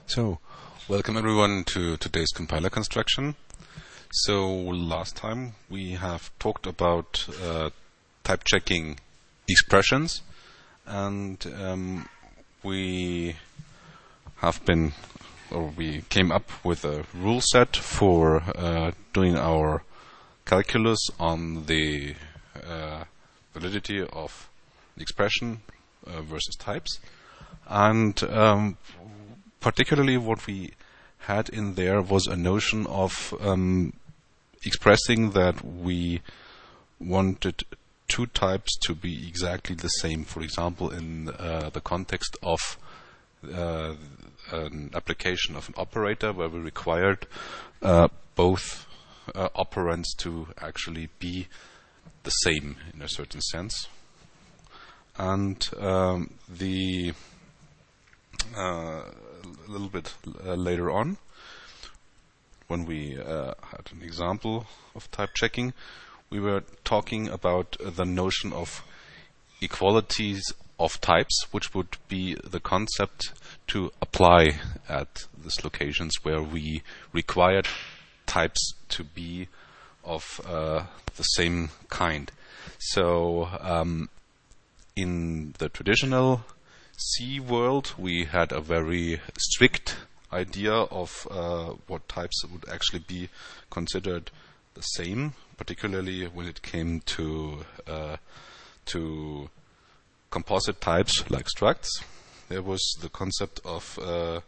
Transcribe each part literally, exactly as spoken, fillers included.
So, welcome everyone to today's compiler construction. So, last time we have talked about uh, type checking expressions, and um, we have been, or we came up with a rule set for uh, doing our calculus on the uh, validity of the expression uh, versus types, and um, particularly what we had in there was a notion of um, expressing that we wanted two types to be exactly the same. For example, in uh, the context of uh, an application of an operator where we required uh, both uh, operands to actually be the same in a certain sense. And um, the uh, a little bit uh, later on, when we uh, had an example of type checking, we were talking about uh, the notion of equalities of types, which would be the concept to apply at these locations where we required types to be of uh, the same kind. So um, in the traditional C world, we had a very strict idea of uh, what types would actually be considered the same, particularly when it came to uh, to composite types like structs. There was the concept of uh,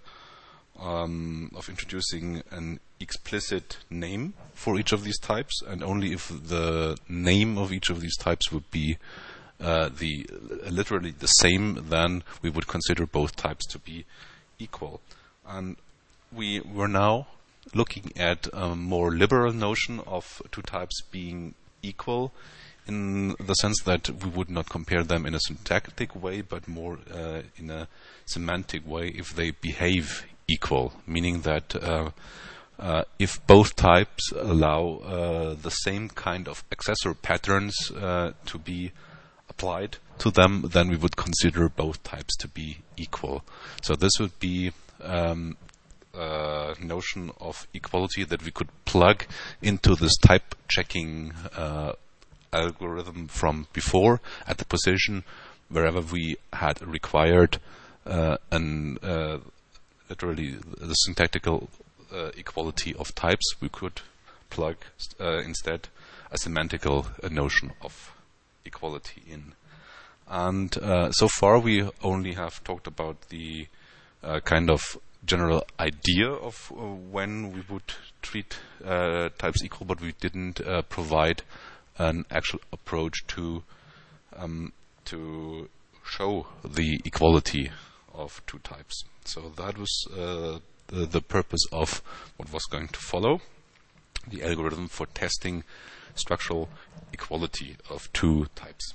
um, of introducing an explicit name for each of these types, and only if the name of each of these types would be Uh, the uh, literally the same, then we would consider both types to be equal. And we were now looking at a more liberal notion of two types being equal, in the sense that we would not compare them in a syntactic way, but more uh, in a semantic way if they behave equal, meaning that uh, uh, if both types allow uh, the same kind of accessor patterns uh, to be applied to them, then we would consider both types to be equal. So this would be um, a notion of equality that we could plug into this type checking uh, algorithm from before at the position wherever we had required uh, an uh, literally the syntactical uh, equality of types. We could plug uh, instead a semantical uh, notion of equality in. And uh, so far we only have talked about the uh, kind of general idea of uh, when we would treat uh, types equal, but we didn't uh, provide an actual approach to um, to show the equality of two types. So that was uh, the, the purpose of what was going to follow, the algorithm for testing structural equality of two types.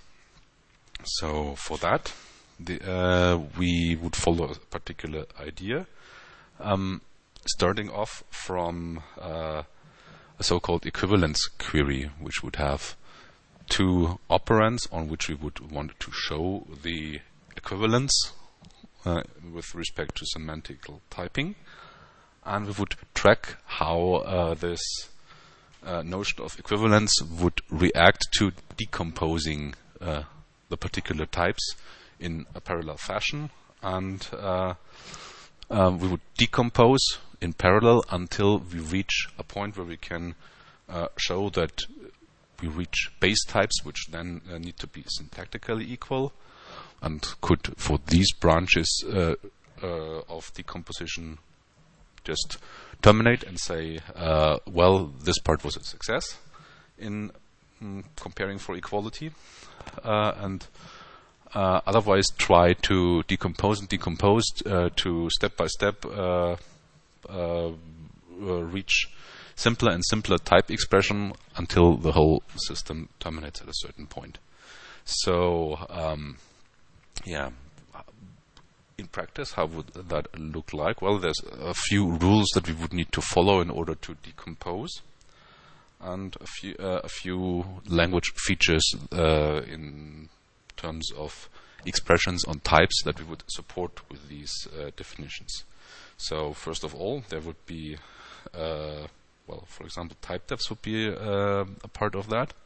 So for that, the, uh, we would follow a particular idea, um, starting off from uh, a so-called equivalence query, which would have two operands on which we would want to show the equivalence uh, with respect to semantical typing, and we would track how uh, this Uh, notion of equivalence would react to decomposing uh, the particular types in a parallel fashion, and uh, um, we would decompose in parallel until we reach a point where we can uh, show that we reach base types, which then uh, need to be syntactically equal, and could, for these branches uh, uh, of decomposition, just terminate and say, uh, well, this part was a success in mm, comparing for equality, uh, and uh, otherwise try to decompose and decompose uh, to step by step uh, uh, uh, reach simpler and simpler type expression until the whole system terminates at a certain point. So, um, yeah. In practice, how would that look like? Well, there's a few rules that we would need to follow in order to decompose, and a few uh, a few language features uh, in terms of expressions on types that we would support with these uh, definitions. So first of all, there would be, uh, well, for example, type defs would be uh, a part of that.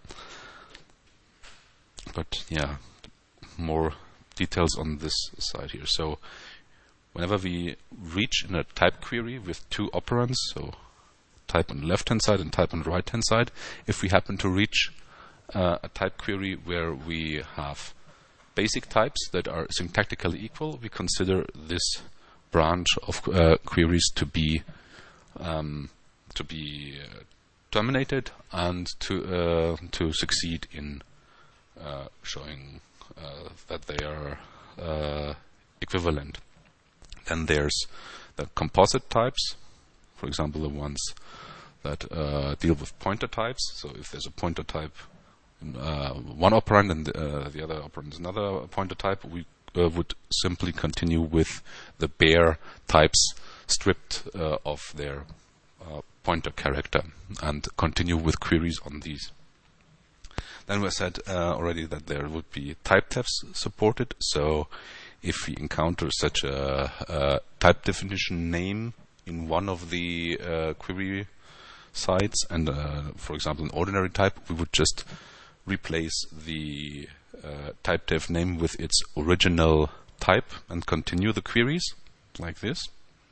But yeah, more details on this side here. So whenever we reach in a type query with two operands, so type on the left-hand side and type on the right-hand side, if we happen to reach uh, a type query where we have basic types that are syntactically equal, we consider this branch of uh, queries to be um, to be uh, terminated and to uh, to succeed in uh, showing uh, that they are uh, equivalent. Then there's the composite types, for example, the ones that uh, deal with pointer types. So if there's a pointer type, uh, one operand and uh, the other operand is another pointer type, we uh, would simply continue with the bare types stripped uh, of their uh, pointer character and continue with queries on these. Then we said uh, already that there would be type defs supported. So if we encounter such a, a type definition name in one of the uh, query sites and, uh, for example, an ordinary type, we would just replace the uh, type def name with its original type and continue the queries like this.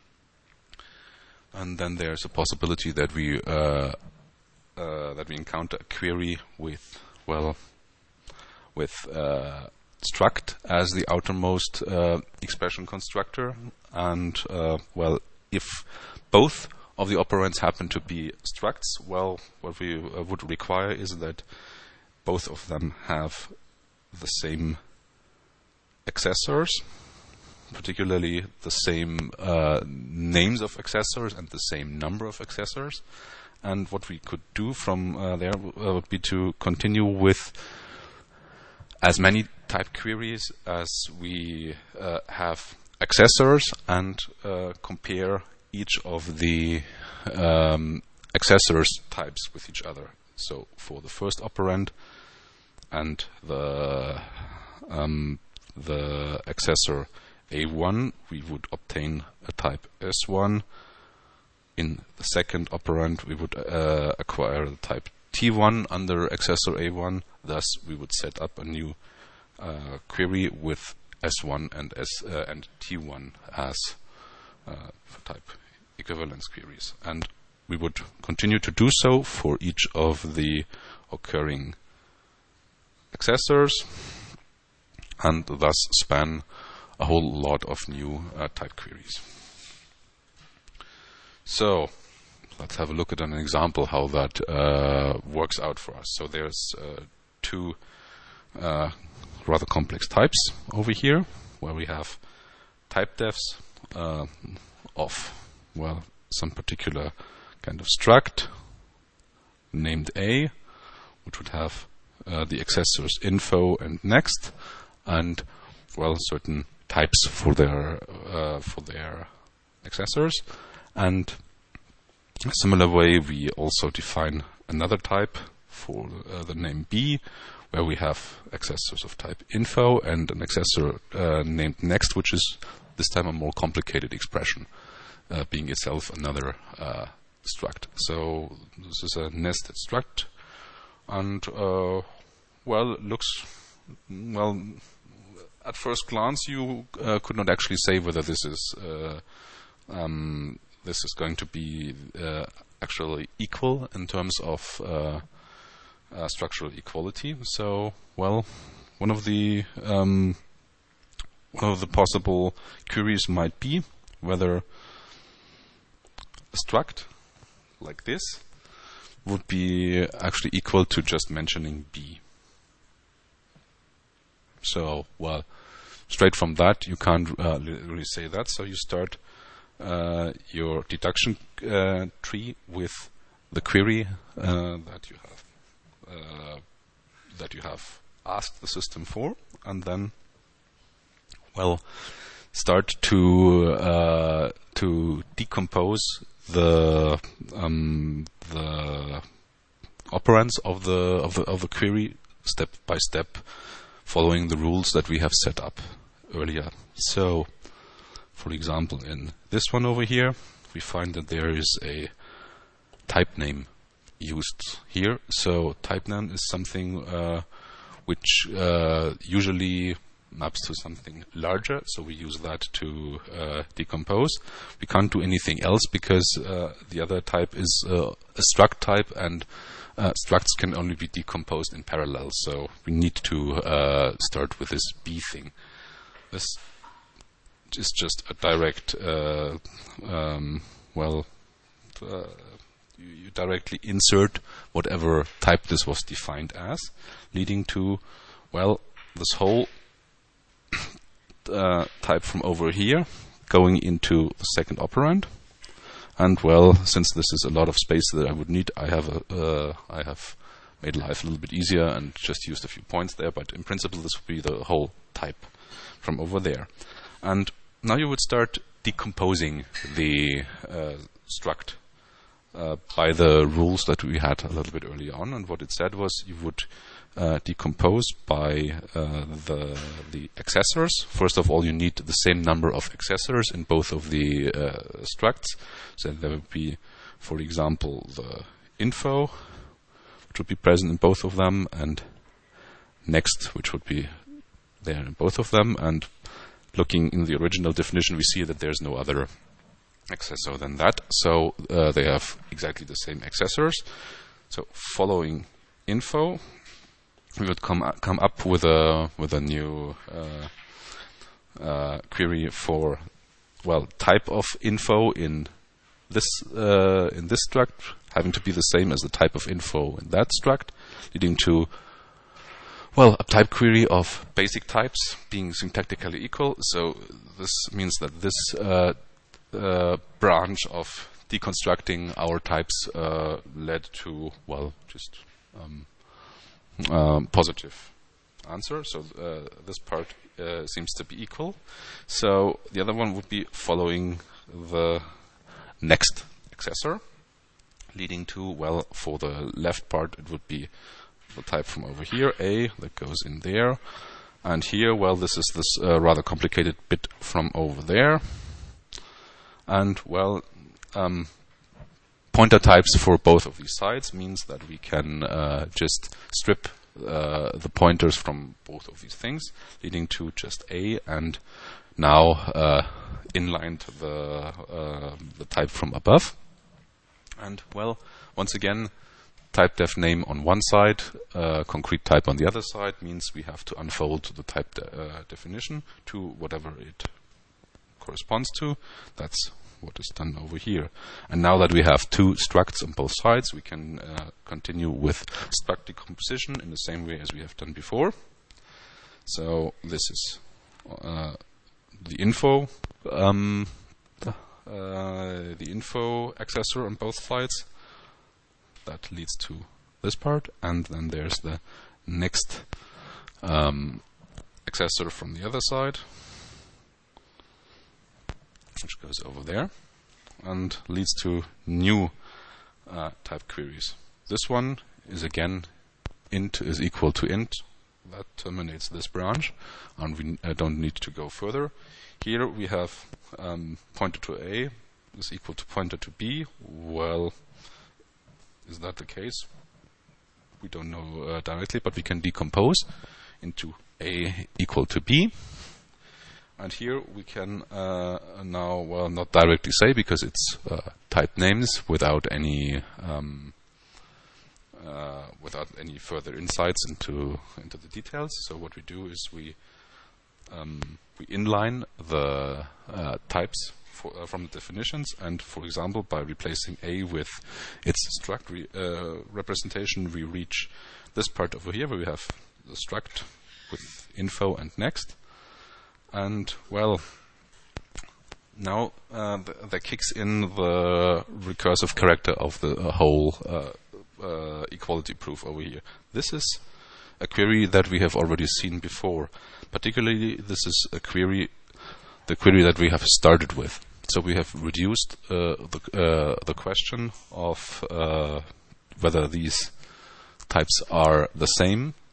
And then there's a possibility that we uh, uh, that we encounter a query with, well, with uh, struct as the outermost uh, expression constructor, and uh, well, if both of the operands happen to be structs, well, what we uh, would require is that both of them have the same accessors, particularly the same uh, names of accessors and the same number of accessors. And what we could do from uh, there uh, would be to continue with as many type queries as we uh, have accessors and uh, compare each of the um, accessors types with each other. So for the first operand and the um, the accessor A one, we would obtain a type S one. In the second operand, we would uh, acquire the type T one under accessor A one. Thus, we would set up a new uh, query with S one and S uh, and T one as uh, type equivalence queries, and we would continue to do so for each of the occurring accessors, and thus span a whole lot of new uh, type queries. So let's have a look at an example how that uh, works out for us. So there's uh, two uh, rather complex types over here, where we have type defs uh, of, well, some particular kind of struct named A, which would have uh, the accessors info and next, and, well, certain types for their uh, for their accessors. And in a similar way, we also define another type for uh, the name B, where we have accessors of type info and an accessor uh, named next, which is this time a more complicated expression, uh, being itself another uh, struct. So this is a nested struct, and uh, well, it looks, well, at first glance you uh, could not actually say whether this is uh, um, this is going to be uh, actually equal in terms of uh, uh, structural equality. So, well, one of the um, one of the possible queries might be whether a struct like this would be actually equal to just mentioning B. So, well, straight from that you can't uh, really say that. So you start uh, your deduction uh, tree with the query uh, that you have uh, that you have asked the system for, and then, well, start to uh, to decompose the um, the operands of the of the of the query step by step, following the rules that we have set up earlier. So, for example, in this one over here, we find that there is a type name used here. So type name is something uh, which uh, usually maps to something larger, so we use that to uh, decompose. We can't do anything else because uh, the other type is uh, a struct type, and uh, structs can only be decomposed in parallel, so we need to uh, start with this B thing. This is just a direct, uh, um, well, uh, you, you directly insert whatever type this was defined as, leading to, well, this whole Uh, type from over here going into the second operand. And well, since this is a lot of space that I would need, I have a, uh, I have made life a little bit easier and just used a few points there, but in principle this would be the whole type from over there. And now you would start decomposing the uh, struct uh, by the rules that we had a little bit earlier on, and what it said was you would Uh, decompose by uh, the the accessors. First of all, you need the same number of accessors in both of the uh, structs. So there would be, for example, the info, which would be present in both of them, and next, which would be there in both of them. And looking in the original definition, we see that there's no other accessor than that. So uh, they have exactly the same accessors. So following info, we would come up, come up with a with a new uh, uh, query for, well, type of info in this uh, in this struct having to be the same as the type of info in that struct, leading to, well, a type query of basic types being syntactically equal. So this means that this uh, uh, branch of deconstructing our types uh, led to, well, just um, Um, positive answer. So uh, this part uh, seems to be equal. So the other one would be following the next accessor, leading to, well, for the left part it would be the type from over here, A, that goes in there. And here, well, this is this uh, rather complicated bit from over there. And, well, um, pointer types for both of these sides means that we can uh, just strip uh, the pointers from both of these things, leading to just A, and now uh, inlined the uh, the type from above. And, well, once again, type def name on one side, uh, concrete type on the other side, means we have to unfold the type de uh, definition to whatever it corresponds to. That's what is done over here. And now that we have two structs on both sides, we can uh, continue with struct decomposition in the same way as we have done before. So this is uh, the info um, uh, the info accessor on both sides. That leads to this part, and then there's the next um, accessor from the other side, which goes over there and leads to new uh, type queries. This one is again int is equal to int. That terminates this branch, and we uh, don't need to go further. Here we have um, pointer to A is equal to pointer to B. Well, is that the case? We don't know uh, directly, but we can decompose into A equal to B. And here we can uh, now, well, not directly say, because it's uh, type names without any um, uh, without any further insights into into the details. So what we do is we um, we inline the uh, types for, uh, from the definitions, and for example, by replacing A with its struct re uh, representation, we reach this part over here where we have the struct with info and next. And, well, now uh, th there kicks in the recursive character of the uh, whole uh, uh, equality proof over here. This is a query that we have already seen before. Particularly, this is a query, the query that we have started with. So we have reduced uh, the, uh, the question of uh, whether these types are the same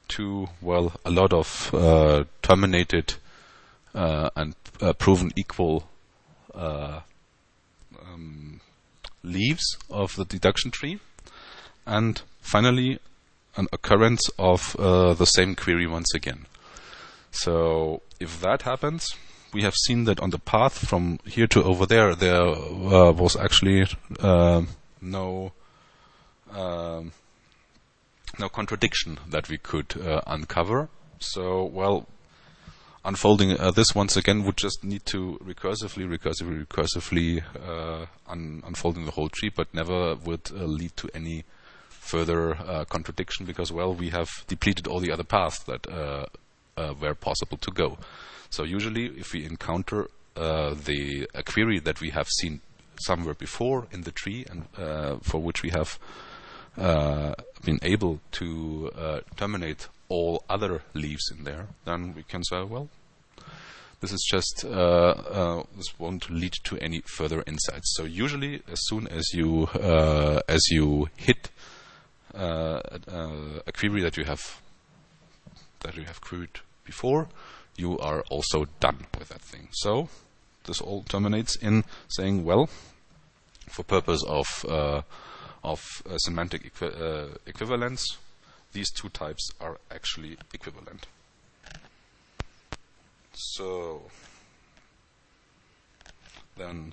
to, well, a lot of uh, terminated uh, and uh, proven equal uh, um, leaves of the deduction tree, and finally an occurrence of uh, the same query once again. So if that happens, we have seen that on the path from here to over there, there uh, was actually uh, no um, no contradiction that we could uh, uncover. So, well, unfolding uh, this once again would just need to recursively, recursively, recursively uh, un- unfolding the whole tree, but never would uh, lead to any further uh, contradiction, because, well, we have depleted all the other paths that uh, uh, were possible to go. So usually if we encounter uh, the a query that we have seen somewhere before in the tree, and uh, for which we have uh, been able to uh, terminate all other leaves in there, then we can say, well, this is just, uh, uh, this won't lead to any further insights. So usually as soon as you, uh, as you hit uh, a, a query that you have, that you have queried before, you are also done with that thing. So this all terminates in saying, well, for purpose of uh, of uh, semantic equi uh, equivalence, these two types are actually equivalent. So then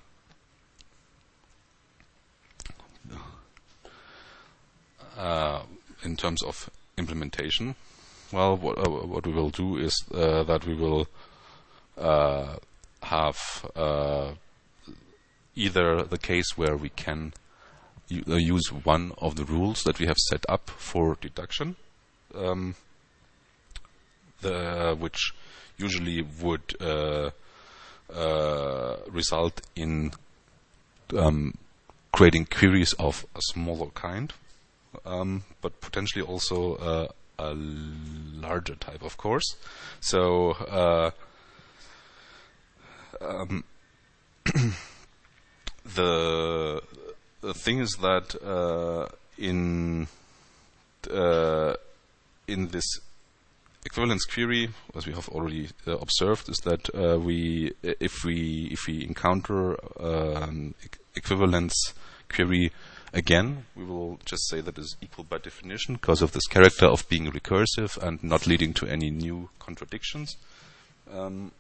uh, in terms of implementation, well, what, uh, what we will do is uh, that we will uh, have uh, either the case where we can uh, use one of the rules that we have set up for deduction, um, the, which usually would uh, uh, result in um, creating queries of a smaller kind, um, but potentially also uh, a larger type, of course. So uh, um, the the thing is that uh, in uh, in this equivalence query, as we have already uh, observed, is that uh, we if we if we encounter uh, an equivalence query again, we will just say that is equal by definition because of this character of being recursive and not leading to any new contradictions. Um,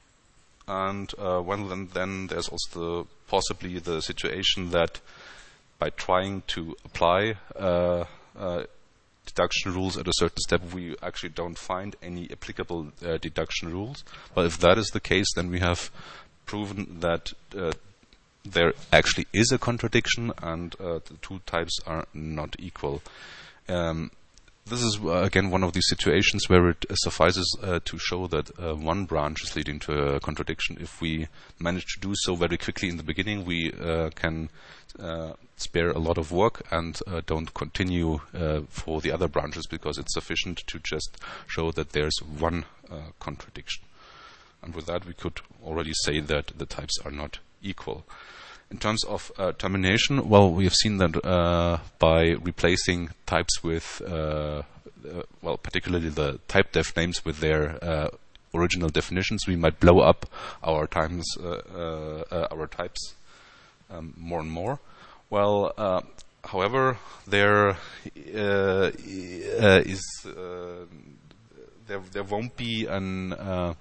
and uh, well, then, then there's also the, possibly the situation that by trying to apply uh, uh, deduction rules at a certain step, we actually don't find any applicable uh, deduction rules. But if that is the case, then we have proven that uh, there actually is a contradiction, and uh, the two types are not equal. Um, this is uh, again one of these situations where it uh, suffices uh, to show that uh, one branch is leading to a contradiction. If we manage to do so very quickly in the beginning, we uh, can uh, spare a lot of work and uh, don't continue uh, for the other branches, because it's sufficient to just show that there's one uh, contradiction. And with that, we could already say that the types are not equal. In terms of uh, termination, well, we have seen that uh, by replacing types with, uh, uh, well, particularly the type def names with their uh, original definitions, we might blow up our times, uh, uh, uh, our types um, more and more. Well, uh, however, there uh, uh, is uh, there there won't be an uh,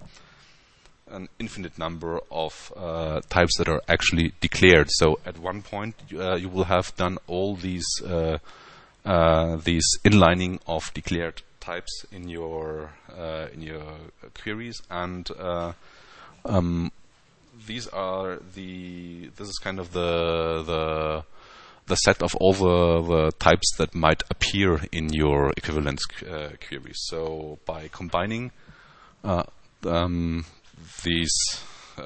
an infinite number of uh, types that are actually declared. So at one point uh, you will have done all these uh, uh, these inlining of declared types in your uh, in your queries, and uh, um, these are the this is kind of the the the set of all the, the types that might appear in your equivalence uh, queries. So by combining uh, um, these uh,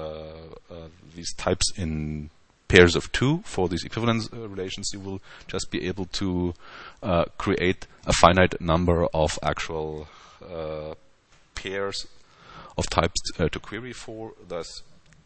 uh, these types in pairs of two for these equivalence uh, relations, you will just be able to uh, create a finite number of actual uh, pairs of types uh, to query for. Thus,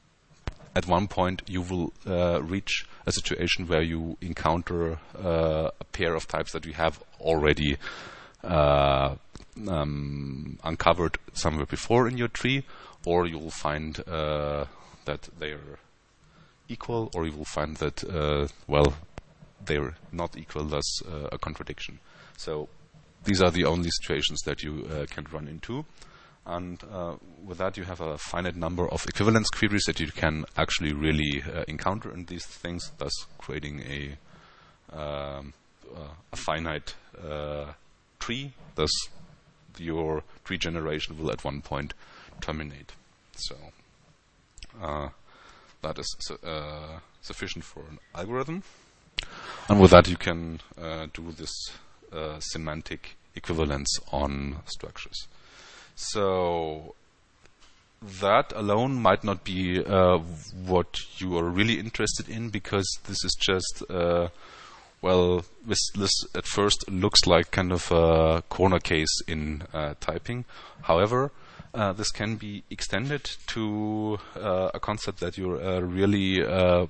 at one point you will uh, reach a situation where you encounter uh, a pair of types that you have already uh, um, uncovered somewhere before in your tree, or you will find uh, that they are equal, or you will find that, uh, well, they're not equal, thus uh, a contradiction. So these are the only situations that you uh, can run into. And uh, with that, you have a finite number of equivalence queries that you can actually really uh, encounter in these things, thus creating a um, uh, a finite uh, tree. Thus, your tree generation will at one point terminate. So uh, that is su uh, sufficient for an algorithm. And with that, you can uh, do this uh, semantic equivalence on structures. So that alone might not be uh, what you are really interested in, because this is just, uh, well, this, this at first looks like kind of a corner case in uh, typing. However, uh, this can be extended to uh, a concept that you uh, really uh,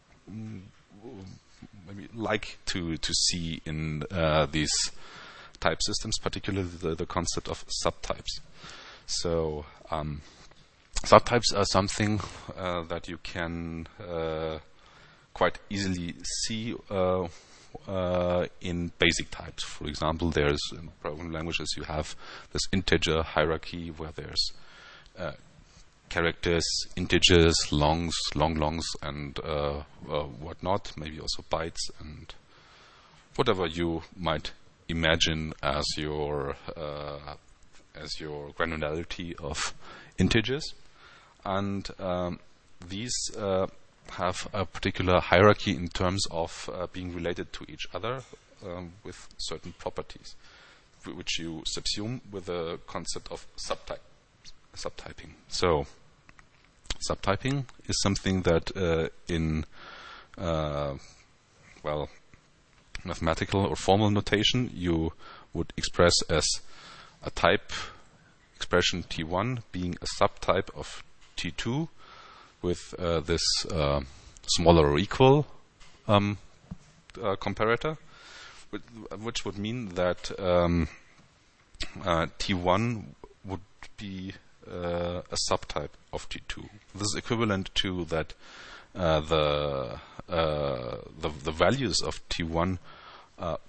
maybe like to, to see in uh, these type systems, particularly the, the concept of subtypes. So um, subtypes are something uh, that you can uh, quite easily see uh, uh, in basic types. For example, there's in programming languages you have this integer hierarchy where there's uh, characters, integers, longs, long longs, and uh, uh, whatnot. Maybe also bytes and whatever you might imagine as your uh, as your granularity of integers. And um, these uh, have a particular hierarchy in terms of uh, being related to each other um, with certain properties, which you subsume with the concept of subtype subtyping. So subtyping is something that uh, in uh, well mathematical or formal notation you would express as a type expression T one being a subtype of T two with uh, this uh, smaller or equal um, uh, comparator, which would mean that um, uh, T one would be uh, a subtype of T two. This is equivalent to that uh, the, uh, the the values of T one uh,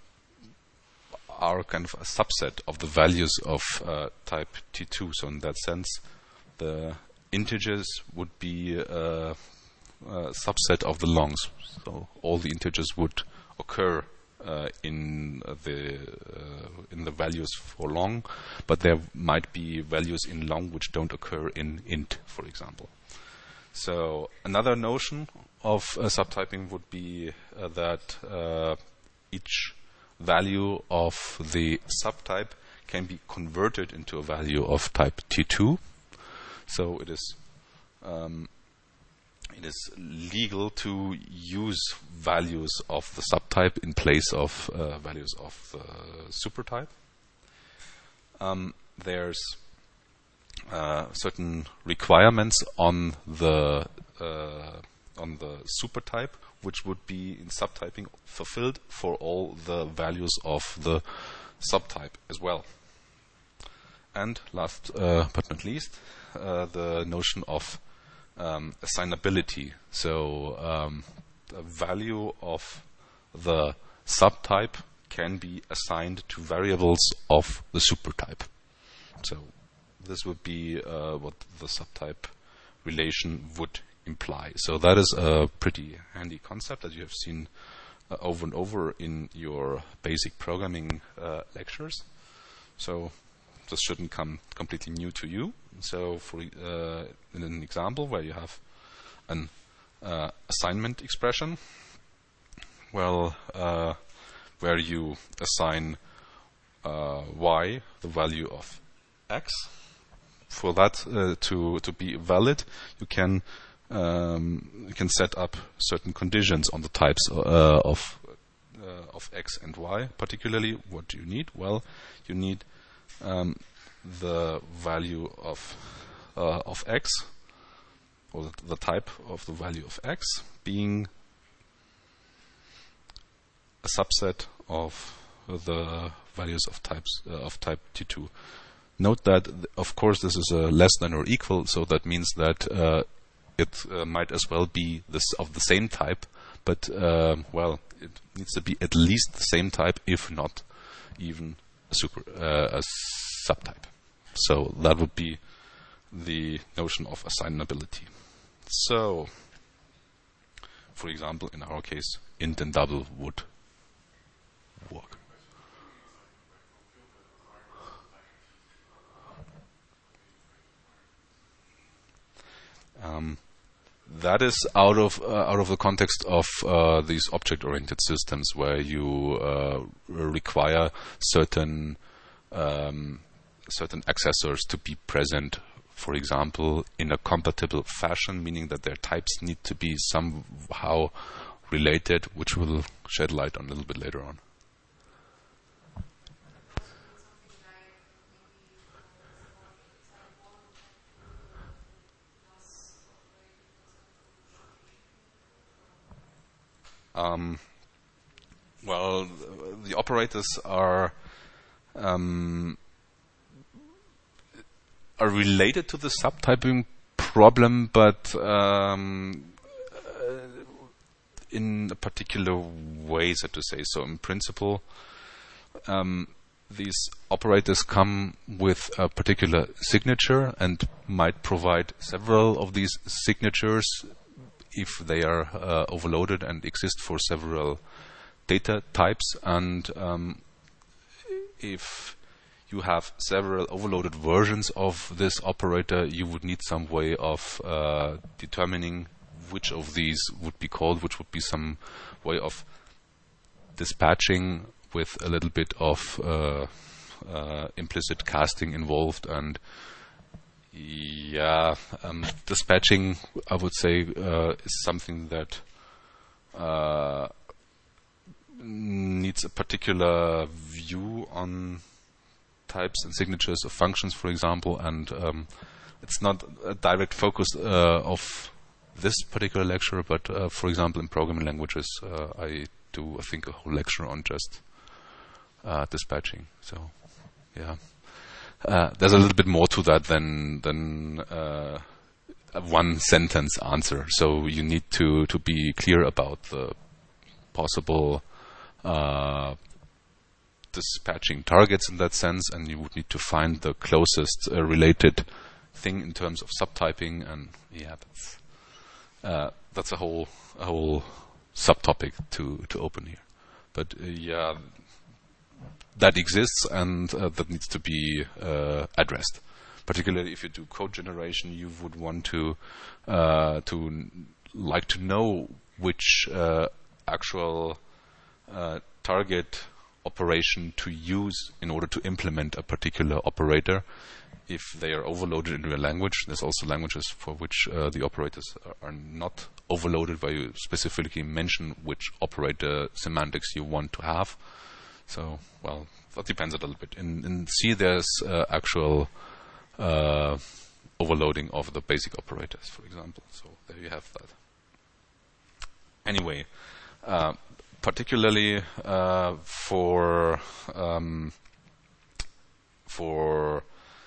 are kind of a subset of the values of uh, type T two. So in that sense, the integers would be a, a subset of the longs. So all the integers would occur uh, in uh, the uh, in the values for long, but there might be values in long which don't occur in int, for example. So another notion of uh, subtyping would be uh, that uh, each value of the subtype can be converted into a value of type T two. So it is um, it is legal to use values of the subtype in place of uh, values of the supertype. Um, there's uh, certain requirements on the uh, on the supertype, which would be in subtyping fulfilled for all the values of the subtype as well. And last uh, but not least, uh, the notion of um, assignability. So um, the value of the subtype can be assigned to variables of the supertype. So this would be uh, what the subtype relation would imply. So that is a pretty handy concept that you have seen uh, over and over in your basic programming uh, lectures. So this shouldn't come completely new to you. So for uh, in an example where you have an uh, assignment expression, well, uh, where you assign uh, y the value of x, for that uh, to to be valid, you can um, you can set up certain conditions on the types uh, of uh, of x and y. Particularly, what do you need? Well, you need um, the value of uh, of x, or the, the type of the value of x, being a subset of the values of types uh, of type T two. Note that, th- of course, this is a less than or equal, so that means that uh, it uh, might as well be this of the same type, but uh, well, it needs to be at least the same type, if not even a super uh, a subtype. So that would be the notion of assignability. So, for example, in our case, int and double would work. Um, that is out of uh, out of the context of uh, these object-oriented systems, where you uh, require certain um, certain accessors to be present, for example, in a compatible fashion, meaning that their types need to be somehow related, which we'll shed light on a little bit later on. Um, well, the operators are um, are related to the subtyping problem, but um, uh, in a particular way, so to say. So, in principle, um, these operators come with a particular signature and might provide several of these signatures if they are uh, overloaded and exist for several data types. And um, if you have several overloaded versions of this operator, you would need some way of uh, determining which of these would be called, which would be some way of dispatching with a little bit of uh, uh, implicit casting involved. And yeah, um, dispatching, I would say, uh, is something that uh, needs a particular view on types and signatures of functions, for example, and um, it's not a direct focus uh, of this particular lecture, but uh, for example, in programming languages, uh, I do, I think, a whole lecture on just uh, dispatching. So, yeah. Uh, there's a little bit more to that than than uh, a one sentence answer. So you need to to be clear about the possible uh, dispatching targets in that sense, and you would need to find the closest uh, related thing in terms of subtyping. And yeah, that's uh, that's a whole a whole subtopic to to open here. But uh, yeah. That exists, and uh, that needs to be uh, addressed. Particularly if you do code generation, you would want to uh, to n- like to know which uh, actual uh, target operation to use in order to implement a particular operator. If they are overloaded into a language, there's also languages for which uh, the operators are, are not overloaded, where you specifically mention which operator semantics you want to have. So, well, that depends a little bit. In, in C, there's uh, actual uh, overloading of the basic operators, for example. So there you have that. Anyway, uh, particularly uh, for um, for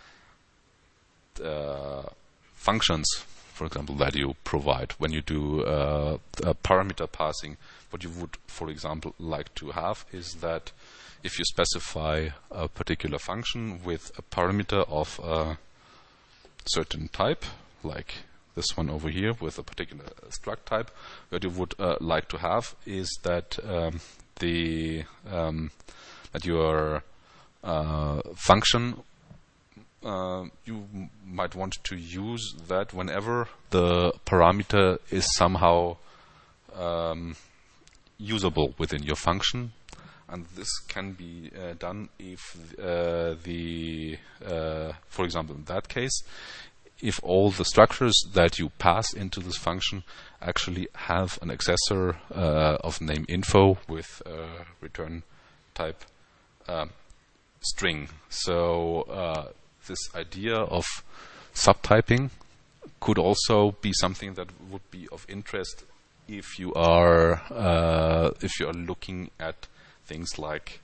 uh, functions, for example, that you provide when you do uh, uh, parameter passing, what you would, for example, like to have is that if you specify a particular function with a parameter of a certain type, like this one over here with a particular struct type, what you would uh, like to have is that um, the um, that your uh, function uh, you m- might want to use that whenever the parameter is somehow um, usable within your function. And this can be uh, done if uh, the, uh, for example, in that case, if all the structures that you pass into this function actually have an accessor uh, of name info with uh, return type um, string. So uh, this idea of subtyping could also be something that would be of interest if you are uh, if you are looking at things like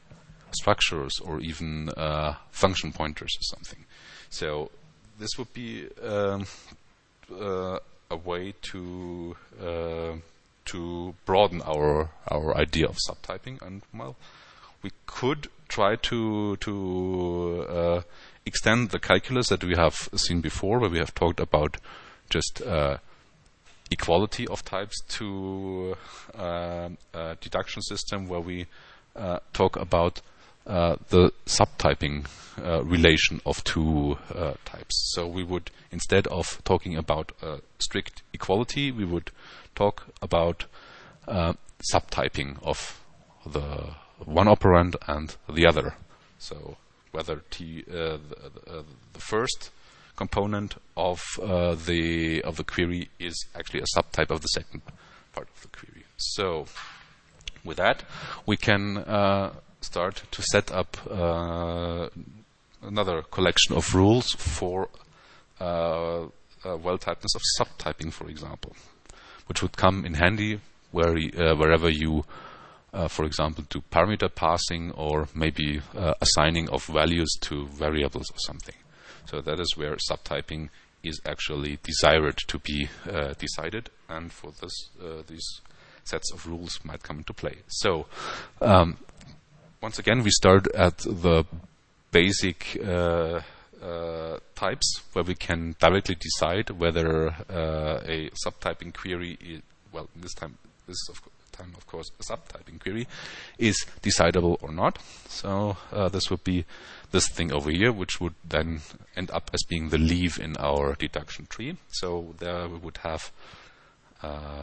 structures or even uh, function pointers or something. So this would be um, uh, a way to uh, to broaden our our idea of subtyping, and well, we could try to to uh, extend the calculus that we have seen before, where we have talked about just uh, equality of types, to uh, a deduction system where we uh, talk about uh, the subtyping uh, relation of two uh, types. So we would, instead of talking about uh, strict equality, we would talk about uh, subtyping of the one operand and the other. So whether t uh, the, the, uh, the first component of uh, the of the query is actually a subtype of the second part of the query. So with that, we can uh, start to set up uh, another collection of rules for uh, uh, well-typedness of subtyping, for example, which would come in handy where, uh, wherever you, uh, for example, do parameter passing or maybe uh, assigning of values to variables or something. So that is where subtyping is actually desired to be uh, decided, and for this, uh, these sets of rules might come into play. So um, once again, we start at the basic uh, uh, types, where we can directly decide whether uh, a subtyping query is, well, this time, this is of time, of course, a subtyping query is decidable or not. So uh, this would be this thing over here, which would then end up as being the leaf in our deduction tree. So there we would have uh,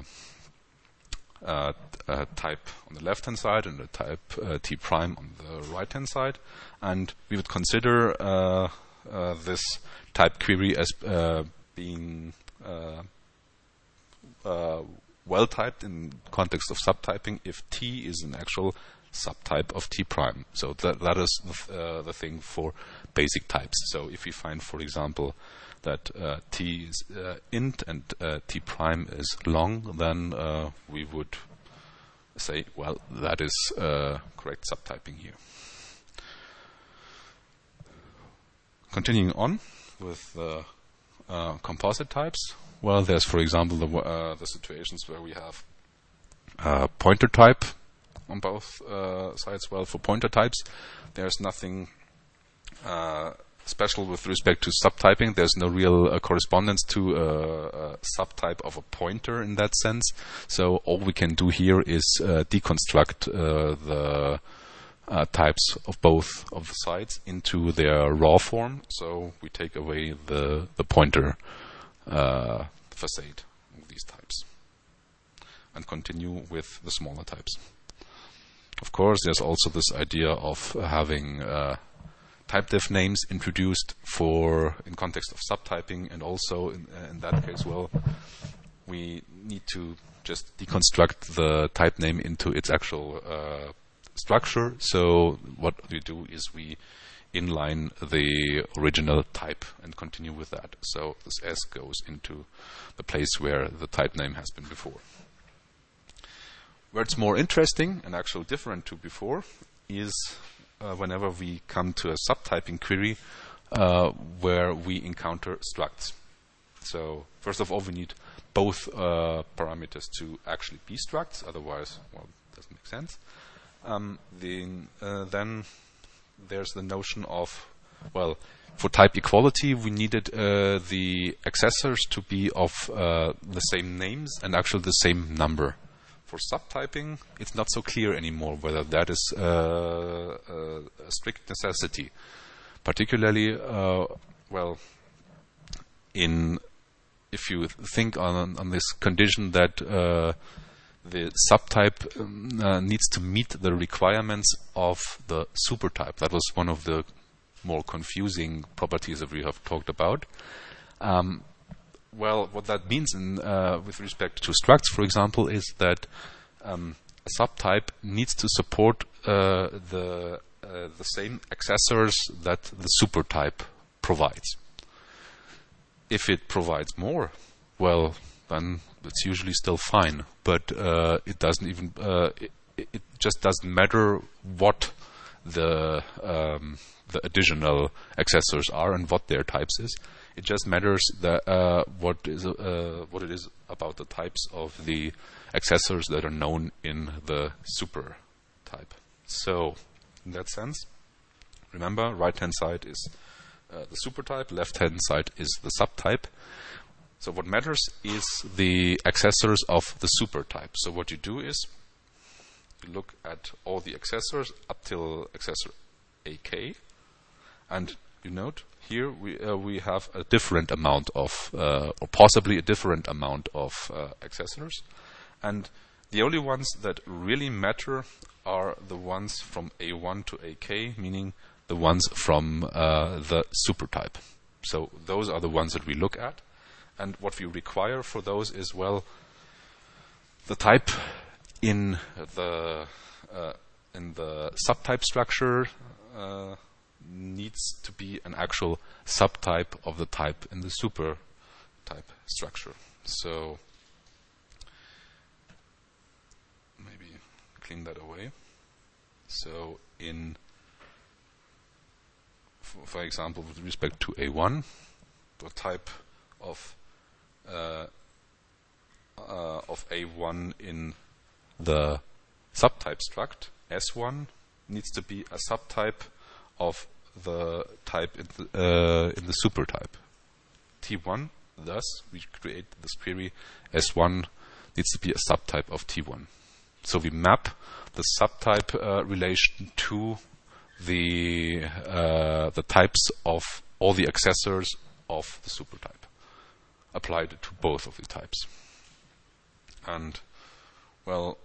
uh, a type on the left-hand side and a type uh, t prime on the right-hand side, and we would consider uh, uh, this type query as uh, being uh, uh, well typed in context of subtyping if t is an actual subtype of t prime. So that that is the, uh, the thing for basic types. So if we find, for example, that uh, t is uh, int and uh, t prime is long, then uh, we would say, well, that is uh, correct subtyping here. Continuing on with the uh, composite types. Well, there's, for example, the, uh, the situations where we have uh, pointer type on both uh, sides. Well, for pointer types, there's nothing uh, special with respect to subtyping. There's no real uh, correspondence to uh, a subtype of a pointer in that sense. So all we can do here is uh, deconstruct uh, the uh, types of both of the sides into their raw form. So we take away the, the pointer uh, facade of these types and continue with the smaller types. Of course, there's also this idea of having uh, typedef names introduced for in context of subtyping, and also in, uh, in that case, well, we need to just deconstruct the type name into its actual uh, structure. So what we do is we inline the original type and continue with that. So this S goes into the place where the type name has been before. Where it's more interesting and actually different to before is uh, whenever we come to a subtyping query uh, where we encounter structs. So first of all, we need both uh, parameters to actually be structs, otherwise, well, it doesn't make sense. Um, the, uh, then there's the notion of, well, for type equality, we needed uh, the accessors to be of uh, the same names and actually the same number. For subtyping, it's not so clear anymore whether that is uh, a, a strict necessity. Particularly, uh, well, in if you think on, on this condition that uh, the subtype um, uh, needs to meet the requirements of the supertype. That was one of the more confusing properties that we have talked about. Um, well, what that means in, uh, with respect to structs, for example, is that um, a subtype needs to support uh, the uh, the same accessors that the supertype provides. If it provides more, well, then it's usually still fine. But uh, it doesn't even uh, it, it just doesn't matter what the um, the additional accessors are and what their types is. It just matters that uh, what is uh, what it is about the types of the accessors that are known in the super type. So, in that sense, remember, right-hand side is uh, the super type, left-hand side is the subtype. So what matters is the accessors of the super type. So what you do is you look at all the accessors up till accessor A K, and you note here we uh, we have a different amount of, uh, or possibly a different amount of uh, accessors, and the only ones that really matter are the ones from A one to A K, meaning the ones from uh, the super type. So those are the ones that we look at. And what we require for those is, well, the type in the uh, in the subtype structure uh, needs to be an actual subtype of the type in the super type structure. So maybe clean that away. So in, for, for example, with respect to A one, the type of Uh, uh, of A one in the subtype struct, S one needs to be a subtype of the type in the, uh, in the supertype. T one, thus, we create this query, S one needs to be a subtype of T one. So we map the subtype uh, relation to the uh, the types of all the accessors of the supertype, applied to both of the types. And, well,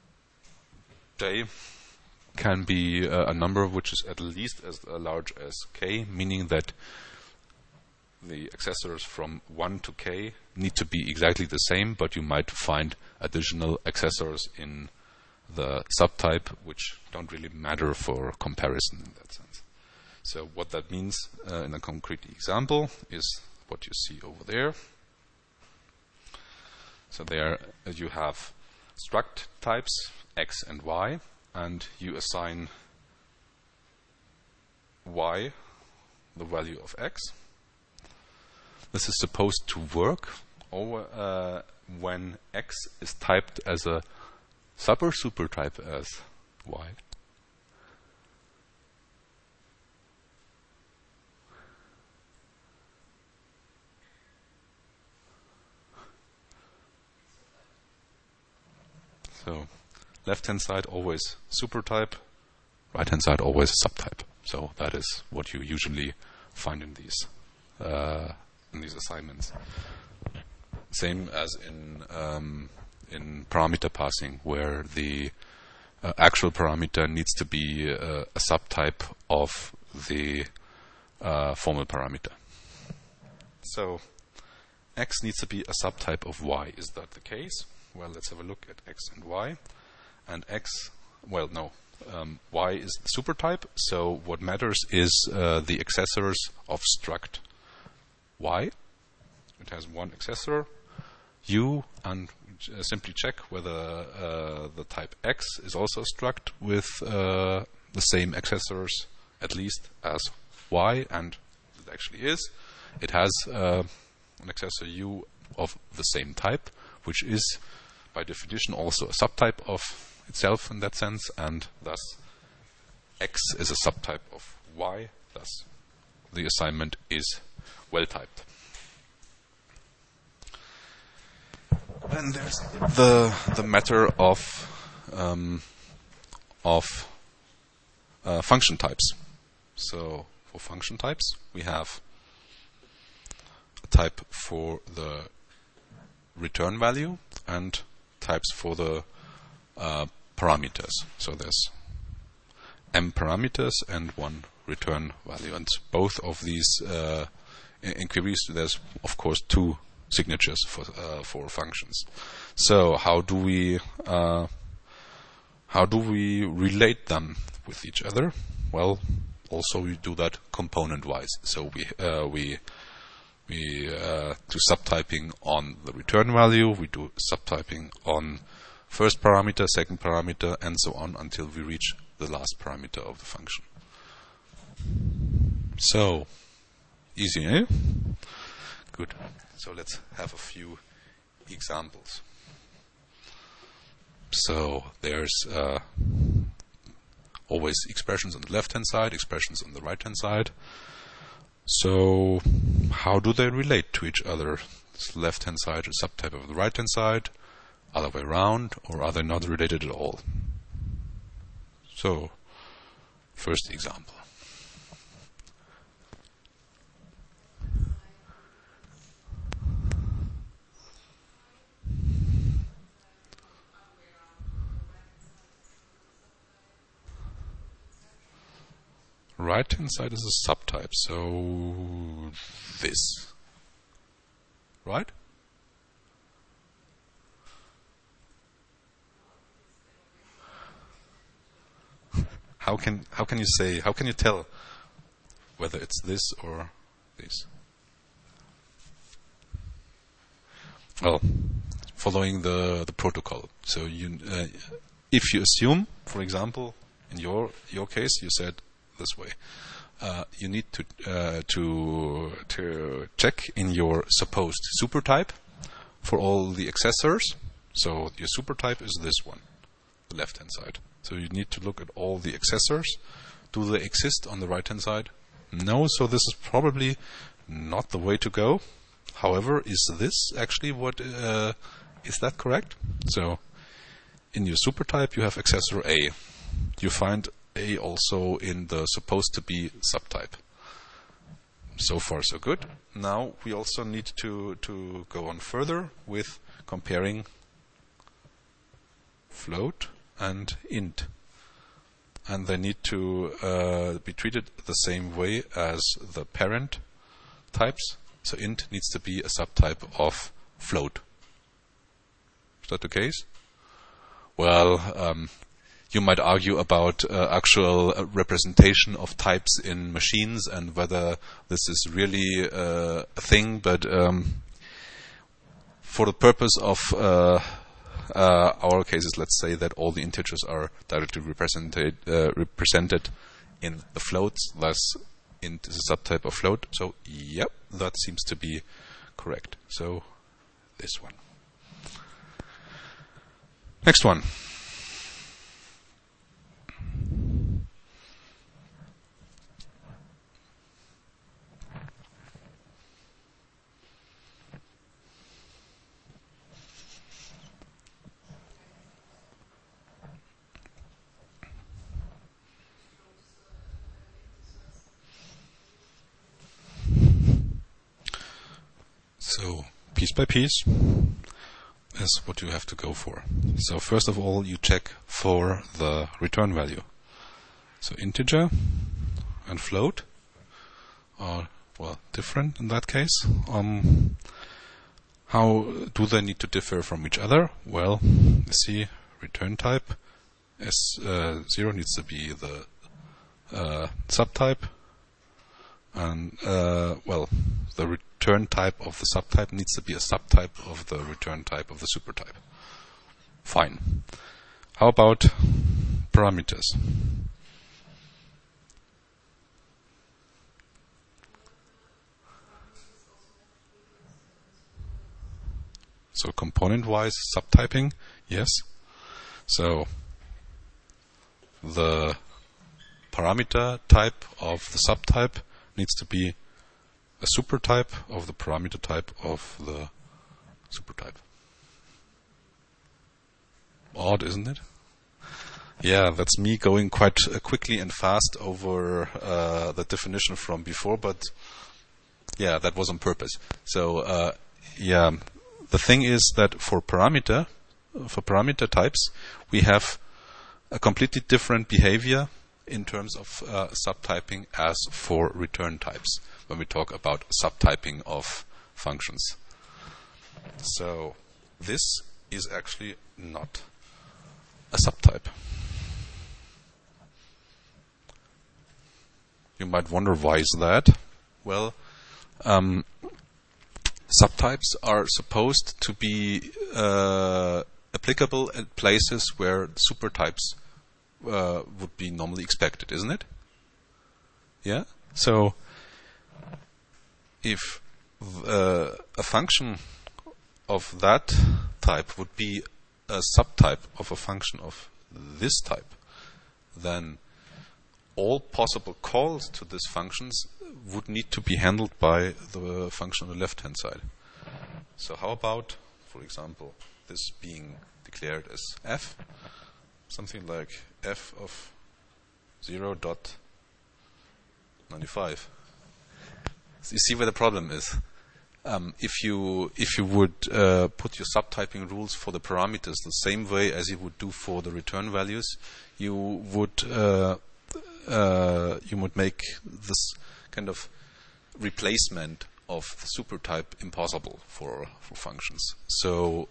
J can be uh, a number which is at least as uh, large as K, meaning that the accessors from one to K need to be exactly the same, but you might find additional accessors in the subtype which don't really matter for comparison in that sense. So what that means uh, in a concrete example is what you see over there. So there uh, you have struct types X and Y, and you assign Y the value of X. This is supposed to work over, uh, when X is typed as a sub or super type as Y. So left-hand side always supertype, right-hand side always subtype. So that is what you usually find in these uh, in these assignments. Same as in um, in parameter passing, where the uh, actual parameter needs to be uh, a subtype of the uh, formal parameter. So X needs to be a subtype of Y. Is that the case? Well, let's have a look at X and Y. And X, well, no, um, Y is the supertype. So what matters is uh, the accessors of struct Y. It has one accessor, U, and uh, simply check whether uh, the type X is also struct with uh, the same accessors, at least as Y, and it actually is. It has uh, an accessor U of the same type, which is by definition also a subtype of itself in that sense, and thus X is a subtype of Y, thus the assignment is well typed. Then there's the the matter of um, of uh, function types. So for function types we have a type for the return value and types for the uh, parameters. So there's m parameters and one return value, and both of these uh, in, in queries there's of course two signatures for uh, for functions. So how do we uh, how do we relate them with each other? Well, also we do that component wise. So we uh, we We uh, do subtyping on the return value, we do subtyping on first parameter, second parameter, and so on until we reach the last parameter of the function. So, easy, eh? Good. So let's have a few examples. So there's uh, always expressions on the left-hand side, expressions on the right-hand side. So how do they relate to each other? Is the left-hand side a subtype of the right-hand side, other way around, or are they not related at all? So, first example. Right-hand side is a subtype, so this, right? How can how can you say, how can you tell whether it's this or this? Well, following the the protocol. So you, uh, if you assume, for example, in your your case, you said this way. Uh, you need to uh, to to check in your supposed supertype for all the accessors. So your supertype is this one, the left-hand side. So you need to look at all the accessors. Do they exist on the right-hand side? No. So this is probably not the way to go. However, is this actually what uh, is that correct? So in your supertype, you have accessor A. You find A also in the supposed to be subtype. So far, so good. Now we also need to, to go on further with comparing float and int. And they need to uh, be treated the same way as the parent types. So int needs to be a subtype of float. Is that the case? Well, um, you might argue about uh, actual uh, representation of types in machines and whether this is really uh, a thing, but um, for the purpose of uh, uh, our cases, let's say that all the integers are directly represented uh, represented in the floats, thus int is a subtype of float. So, yep, that seems to be correct. So, this one. Next one. So, piece by piece is what you have to go for. So, first of all, you check for the return value. So, integer and float are, well, different in that case. Um, how do they need to differ from each other? Well, you see, return type S zero needs to be the uh, subtype, and uh, well, the return type of the subtype needs to be a subtype of the return type of the supertype. Fine. How about parameters? So component-wise subtyping, yes. So the parameter type of the subtype needs to be a supertype of the parameter type of the supertype. Odd, isn't it? Yeah, that's me going quite uh, quickly and fast over uh, the definition from before, but yeah, that was on purpose. So uh, yeah, the thing is that for parameter, for parameter types, we have a completely different behavior in terms of uh, subtyping as for return types when we talk about subtyping of functions. So this is actually not a subtype. You might wonder, why is that? Well, um, subtypes are supposed to be uh, applicable at places where supertypes uh, would be normally expected, isn't it? Yeah? So, if uh, a function of that type would be a subtype of a function of this type, then all possible calls to these functions would need to be handled by the function on the left-hand side. So how about, for example, this being declared as f, something like f of zero point nine five. So you see where the problem is. Um, if you if you would uh, put your subtyping rules for the parameters the same way as you would do for the return values, you would uh, uh, you would make this kind of replacement of the supertype impossible for for functions. So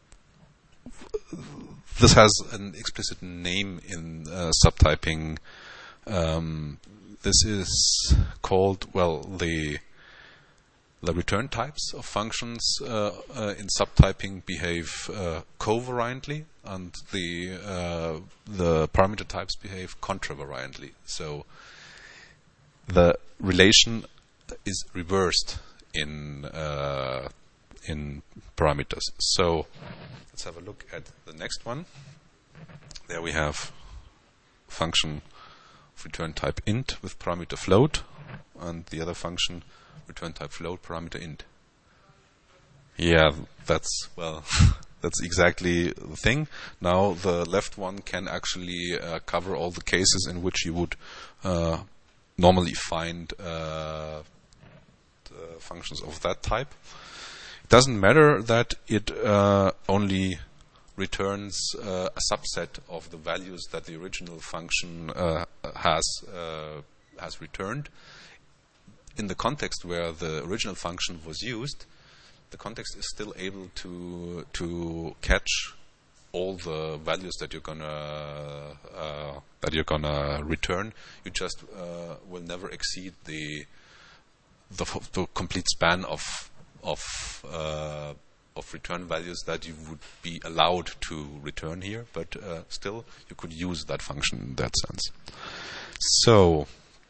this has an explicit name in uh, subtyping. Um, this is called, well, the The return types of functions uh, uh, in subtyping behave uh, covariantly, and the uh, the parameter types behave contravariantly. So the relation is reversed in uh, in parameters. So let's have a look at the next one. There we have function of return type int with parameter float, and the other function return type float parameter int. Yeah, that's, well, that's exactly the thing. Now the left one can actually uh, cover all the cases in which you would uh, normally find uh, the functions of that type. It doesn't matter that it uh, only returns uh, a subset of the values that the original function uh, has uh, has returned. In the context where the original function was used, the context is still able to to catch all the values that you're gonna uh, that you're gonna return. You just uh, will never exceed the the, the complete span of of uh, of return values that you would be allowed to return here. But uh, still, you could use that function in that sense. So.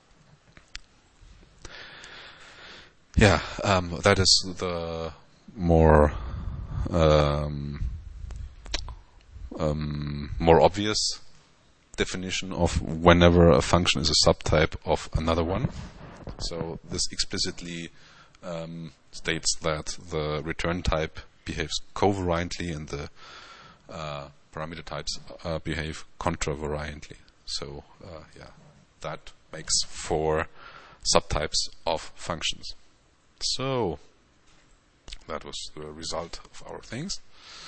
Yeah, um, that is the more um, um, more obvious definition of whenever a function is a subtype of another one. So this explicitly um, states that the return type behaves covariantly and the uh, parameter types uh, behave contravariantly. So uh, yeah, that makes for subtypes of functions. So that was the result of our things.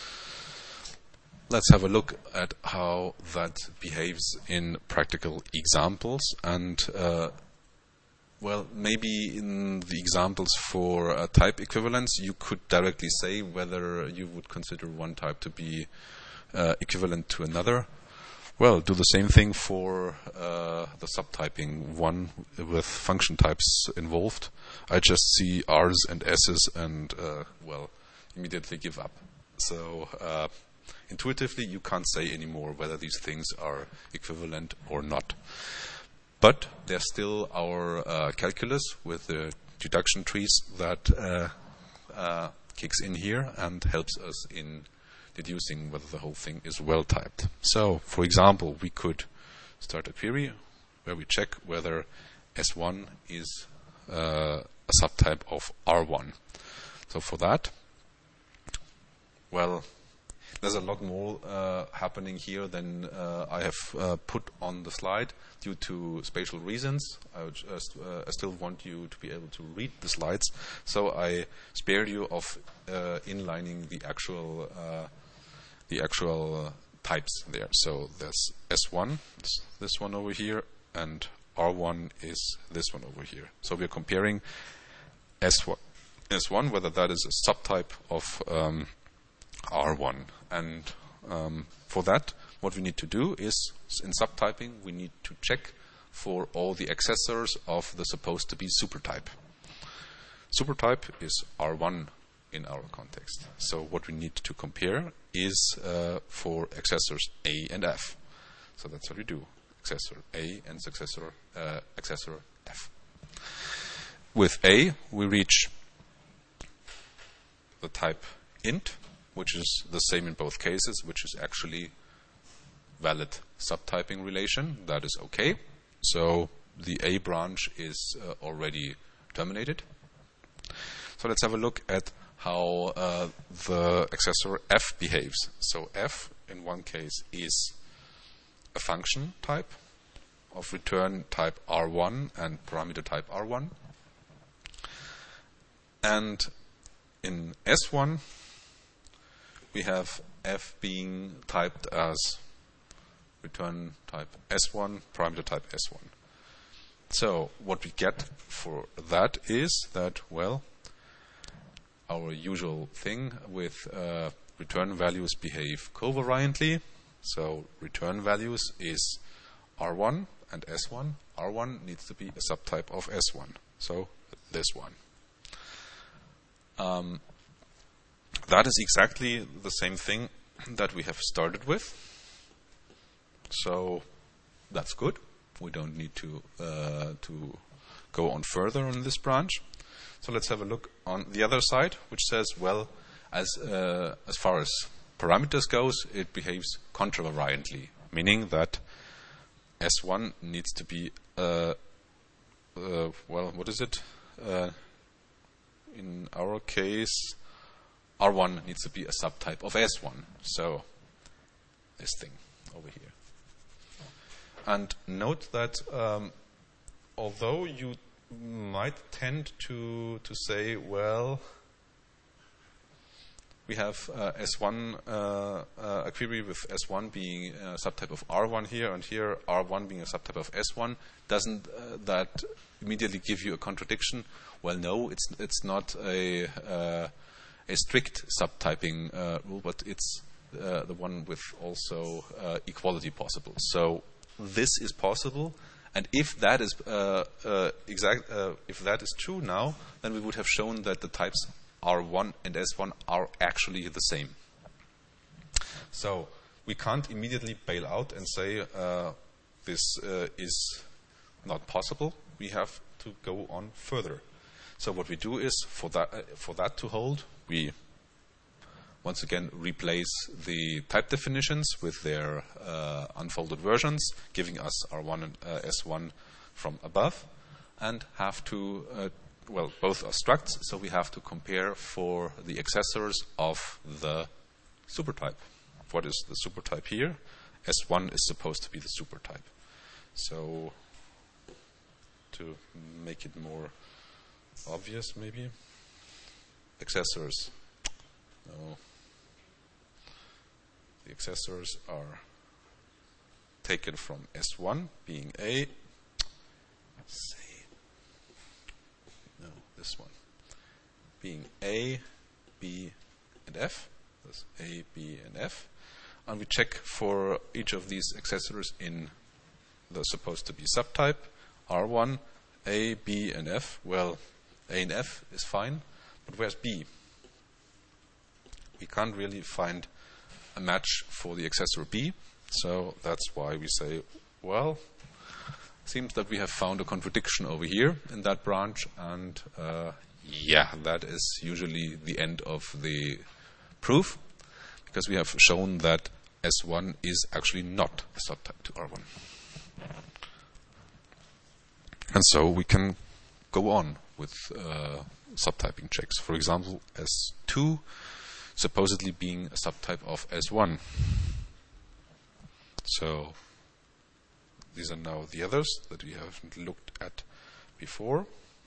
Let's have a look at how that behaves in practical examples. And uh, well, maybe in the examples for uh, type equivalence, you could directly say whether you would consider one type to be uh, equivalent to another. Well, do the same thing for uh, the subtyping one with function types involved. I just see R's and S's and, uh, well, immediately give up. So uh, intuitively, you can't say anymore whether these things are equivalent or not. But there's still our uh, calculus with the deduction trees that uh, uh, kicks in here and helps us in deducing whether the whole thing is well typed. So, for example, we could start a query where we check whether S one is uh, a subtype of R one. So for that, well, there's a lot more uh, happening here than uh, I have uh, put on the slide due to spatial reasons. I, would just, uh, I still want you to be able to read the slides, so I spared you of uh, inlining the actual uh, the actual uh, types there. So there's S one, this one over here, and R one is this one over here. So we're comparing S one, S one whether that is a subtype of um, R one. And um, for that, what we need to do is, in subtyping, we need to check for all the accessors of the supposed to be supertype. Supertype is R one in our context. So what we need to compare is uh, for accessors A and F. So that's what we do. Accessor A and successor, uh, accessor F. With A, we reach the type int, which is the same in both cases, which is actually valid subtyping relation. That is okay. So the A branch is uh, already terminated. So let's have a look at how uh, the accessor F behaves. So F, in one case, is a function type of return type R one and parameter type R one. And in S one, we have F being typed as return type S one, parameter type S one. So what we get for that is that, well, our usual thing with uh, return values behave covariantly. So return values is R one and S one. R one needs to be a subtype of S one. So this one. Um, that is exactly the same thing that we have started with. So that's good. We don't need to uh, to go on further on this branch. So let's have a look on the other side, which says, well, as uh, as far as parameters goes, it behaves contravariantly, meaning that S one needs to be, uh, uh, well, what is it? Uh, in our case, R one needs to be a subtype of S one. So this thing over here. And note that um, although you might tend to to say, well, we have uh, S one, uh, uh, a query with S one being a subtype of R one here, and here R one being a subtype of S one, doesn't uh, that immediately give you a contradiction? Well, no, it's it's not a uh, a strict subtyping uh, rule, but it's uh, the one with also uh, equality possible. So this is possible. And if that is uh, uh, exact, uh, if that is true now, then we would have shown that the types R one and S one are actually the same. So we can't immediately bail out and say uh, this uh, is not possible. We have to go on further. So what we do is, for that uh, for that to hold, we once again replace the type definitions with their uh, unfolded versions, giving us R one and uh, S one from above, and have to, uh, well, both are structs, so we have to compare for the accessors of the supertype. What is the supertype here? S one is supposed to be the supertype. So to make it more obvious, maybe, accessors. No. The accessors are taken from S one, being A. Say, no, this one. Being A, B, and F. That's A, B, and F. And we check for each of these accessors in the supposed to be subtype. R one, A, B, and F. Well, A and F is fine, but where's B? We can't really find a match for the accessor B, so that's why we say, well, seems that we have found a contradiction over here in that branch, and uh, yeah, that is usually the end of the proof, because we have shown that S one is actually not a subtype to R one. And so we can go on with uh, subtyping checks. For example, S two supposedly being a subtype of S one. So these are now the others that we haven't looked at before.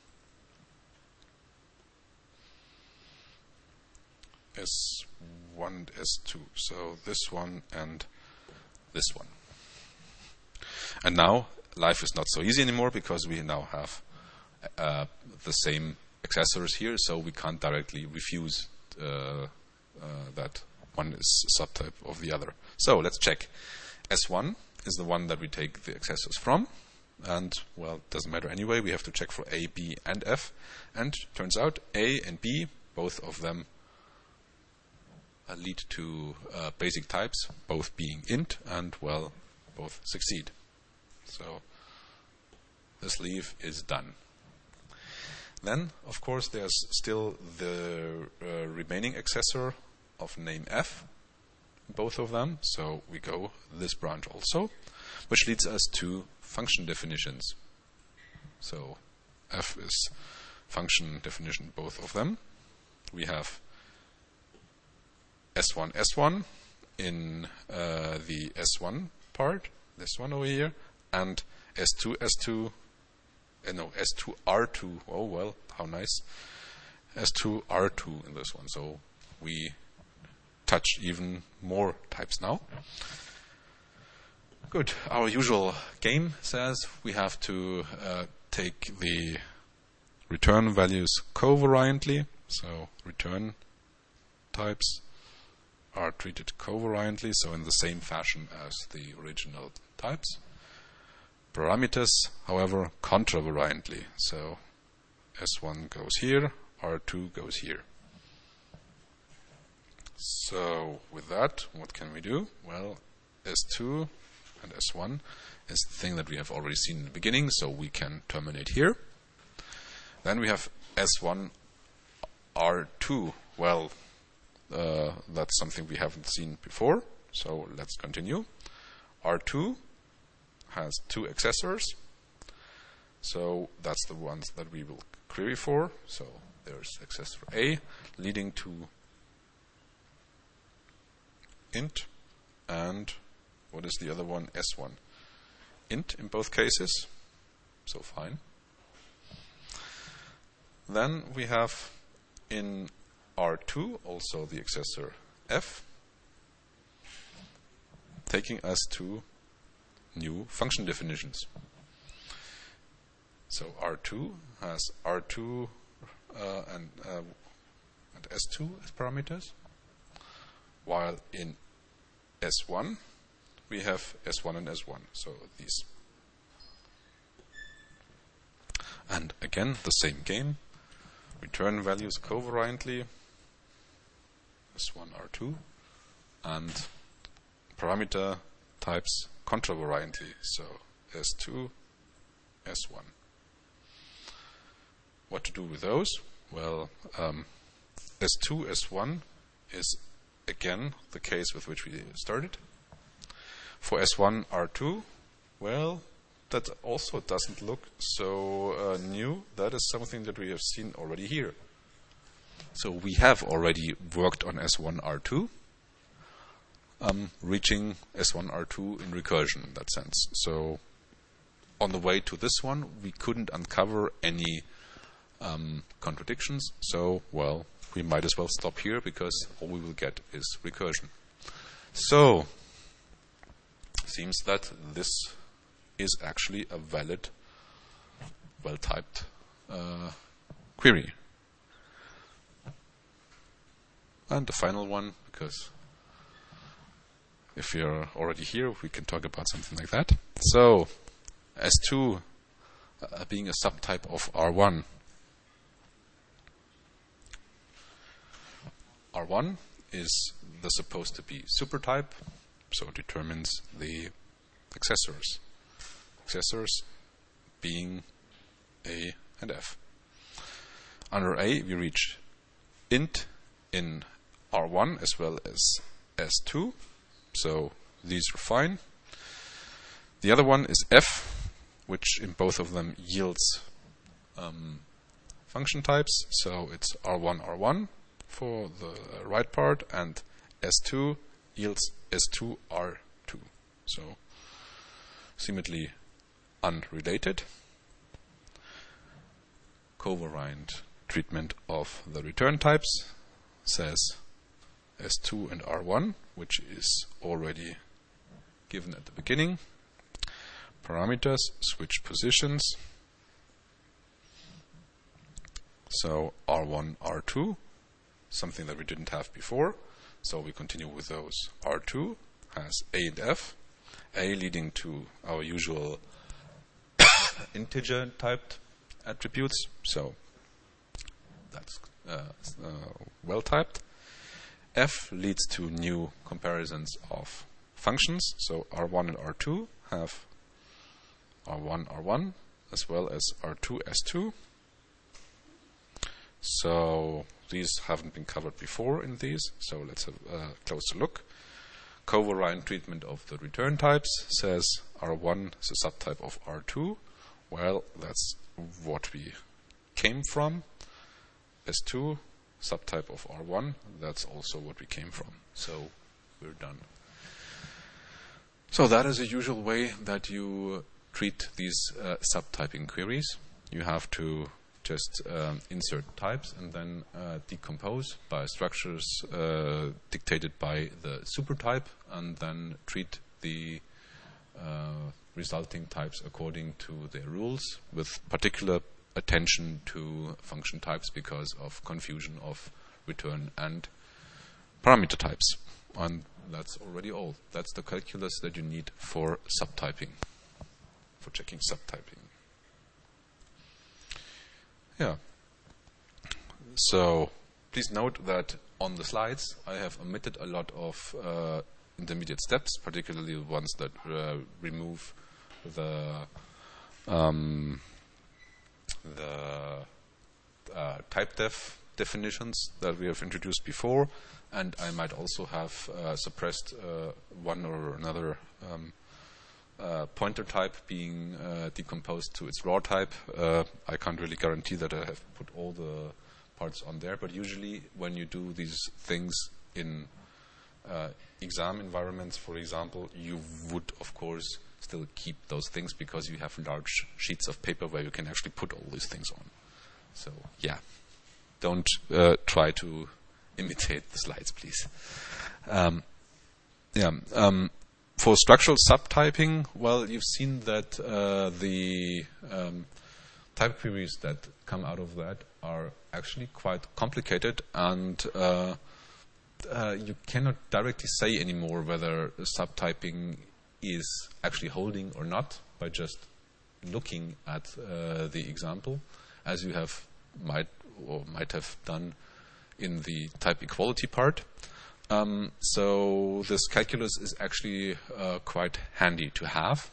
S one and S two. So this one and this one. And now life is not so easy anymore, because we now have uh, the same accessors here, so we can't directly refuse uh, uh, that one is a subtype of the other. So let's check. S one is the one that we take the accessors from, and, well, it doesn't matter anyway. We have to check for A, B, and F, and turns out A and B, both of them uh, lead to uh, basic types, both being int, and, well, both succeed. So this leaf is done. Then, of course, there's still the uh, remaining accessor of name f, both of them. So we go this branch also, which leads us to function definitions. So f is function definition, both of them. We have S one S one in uh, the S one part, this one over here, and S two S two, uh, no, S two R two, oh well, how nice, S two R two in this one. So we touch even more types now. Good. Our usual game says we have to uh, take the return values covariantly. So return types are treated covariantly, so in the same fashion as the original types. Parameters, however, contravariantly. So S one goes here, R two goes here. So with that, what can we do? Well, S two and S one is the thing that we have already seen in the beginning, so we can terminate here. Then we have S one R two. Well, uh, that's something we haven't seen before, so let's continue. R two has two accessors, so that's the ones that we will query for. So there's accessor A leading to int, and what is the other one? S one. Int in both cases, so fine. Then we have in R two also the accessor f, taking us to new function definitions. So R two has R two uh, and, uh, and S two as parameters, while in S one we have S one and S one, so these. And again, the same game. Return values covariantly, S one R two, and parameter types contravariantly, so S two S one. What to do with those? Well, um, S two S one is again the case with which we started. For S one R two, well, that also doesn't look so uh, new. That is something that we have seen already here. So we have already worked on S one R two, um, reaching S one R two in recursion in that sense. So on the way to this one, we couldn't uncover any um, contradictions. So, well, we might as well stop here because all we will get is recursion. So, seems that this is actually a valid, well-typed uh, query. And the final one, because if you're already here, we can talk about something like that. So, S two uh, being a subtype of R one. R one is the supposed to be supertype, so it determines the accessors. Accessors being A and F. Under A, we reach int in R one as well as S two, so these are fine. The other one is F, which in both of them yields um, function types, so it's R one R one for the right part, and S two yields S two R two, so seemingly unrelated. Covariant treatment of the return types says S two and R one, which is already given at the beginning. Parameters switch positions. So R one, R two, something that we didn't have before. So we continue with those. R two has A and F. A leading to our usual integer typed attributes. So that's uh, uh, well typed. F leads to new comparisons of functions, so R one and R two, have R one, R one, as well as R two, S two. So these haven't been covered before in these, so let's have a closer look. Covariant treatment of the return types says R one is a subtype of R two. Well, that's what we came from. S two, subtype of R one, that's also what we came from. So we're done. So that is a usual way that you treat these uh, subtyping queries. You have to just um, insert types and then uh, decompose by structures uh, dictated by the supertype, and then treat the uh, resulting types according to their rules, with particular attention to function types because of confusion of return and parameter types. And that's already all. That's the calculus that you need for subtyping, for checking subtyping. Yeah. So please note that on the slides I have omitted a lot of uh, intermediate steps, particularly the ones that uh, remove the um, the uh, type def definitions that we have introduced before, and I might also have uh, suppressed uh, one or another um, uh, pointer type being uh, decomposed to its raw type. Uh, I can't really guarantee that I have put all the parts on there, but usually when you do these things in uh, exam environments, for example, you would of course still keep those things because you have large sheets of paper where you can actually put all these things on. So yeah, don't uh, try to imitate the slides, please. Um, yeah. Um, for structural subtyping, well, you've seen that uh, the um, type queries that come out of that are actually quite complicated, and uh, uh, you cannot directly say anymore whether subtyping is actually holding or not by just looking at uh, the example, as you have might or might have done in the type equality part. Um, so this calculus is actually uh, quite handy to have.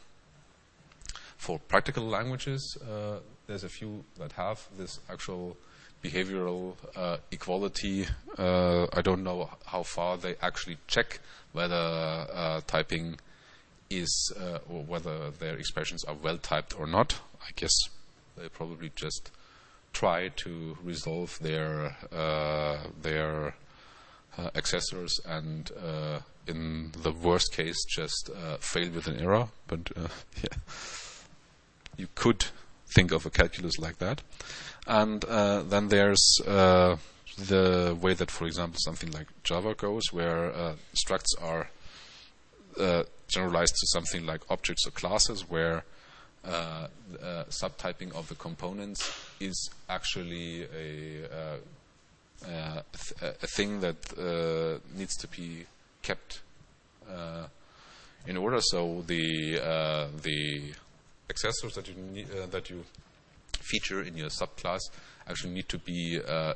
For practical languages, uh, there's a few that have this actual behavioral uh, equality. Uh, I don't know how far they actually check whether uh, typing is uh, or whether their expressions are well typed or not. I guess they probably just try to resolve their uh, their uh, accessors and uh, in the worst case just uh, fail with an error. But uh, yeah, you could think of a calculus like that. And uh, then there's uh, the way that, for example, something like Java goes, where uh, structs are uh, generalized to something like objects or classes, where uh, uh, subtyping of the components is actually a, uh, uh, th a thing that uh, needs to be kept uh, in order. So the uh, the accessors that you need, uh, that you feature in your subclass actually need to be uh,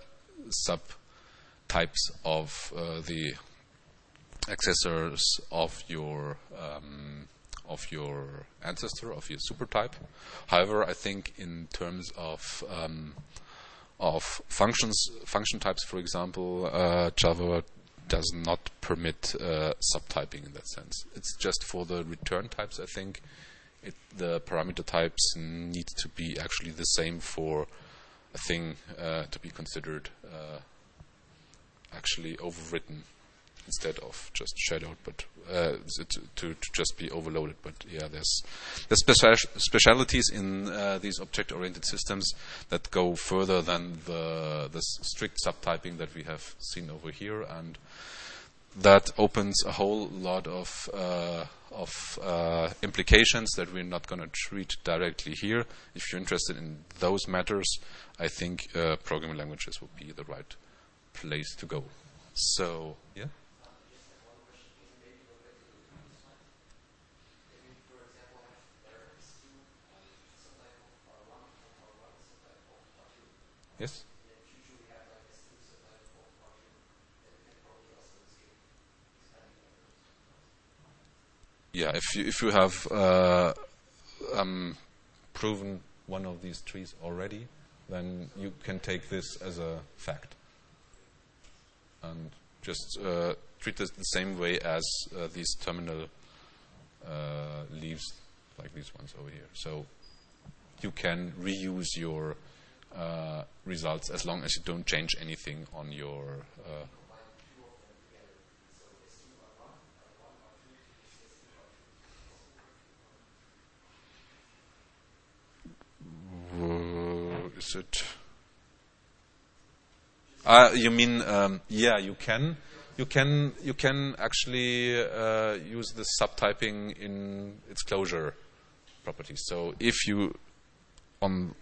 subtypes of uh, the accessors of your um, of your ancestor, of your supertype. However, I think in terms of um, of functions, function types, for example, uh, Java does not permit uh, subtyping in that sense. It's just for the return types, I think. It, the parameter types need to be actually the same for a thing uh, to be considered uh, actually overwritten instead of just shadowed, but uh, to, to, to just be overloaded. But yeah, there's there's specia specialities in uh, these object-oriented systems that go further than the the strict subtyping that we have seen over here, and that opens a whole lot of uh, of uh, implications that we're not going to treat directly here. If you're interested in those matters, I think uh, programming languages would be the right place to go. So, yeah. Yes. yeah, if you if you have uh, um, proven one of these trees already, then you can take this as a fact and just uh, treat this the same way as uh, these terminal uh, leaves, like these ones over here. So you can reuse your uh, results as long as you don't change anything on your uh, is it? Uh, you mean um, yeah? You can, you can, you can actually uh, use the subtyping in its closure properties. So if you on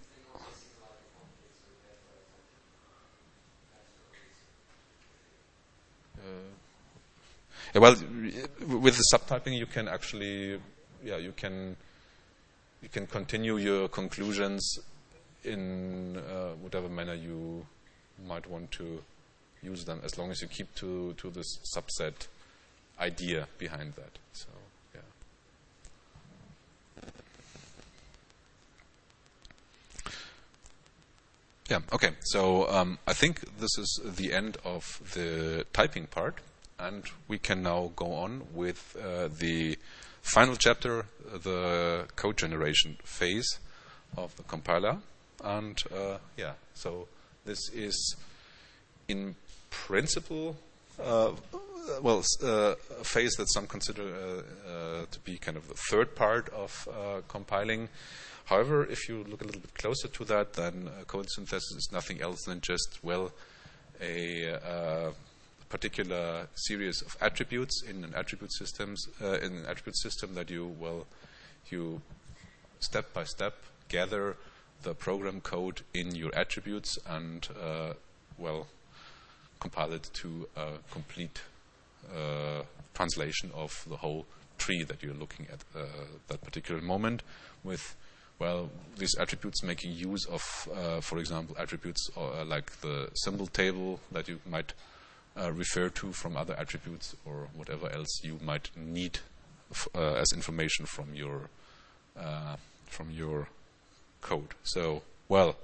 uh, yeah, well, with the subtyping, you can actually, yeah, you can you can continue your conclusions in uh, whatever manner you might want to use them, as long as you keep to to this subset idea behind that. So yeah. Yeah. Okay. So um, I think this is the end of the typing part, and we can now go on with uh, the final chapter, the code generation phase of the compiler. And uh, yeah, so this is in principle, uh, well, uh, a phase that some consider uh, uh, to be kind of the third part of uh, compiling. However, if you look a little bit closer to that, then uh, code synthesis is nothing else than just, well, a uh, particular series of attributes in an attribute systems uh, in an attribute system that you, well, you step by step gather the program code in your attributes and, uh, well, compile it to a complete uh, translation of the whole tree that you're looking at uh, that particular moment, with, well, these attributes making use of, uh, for example, attributes uh, like the symbol table that you might uh, refer to from other attributes, or whatever else you might need f uh, as information from your uh, from your code. So, well,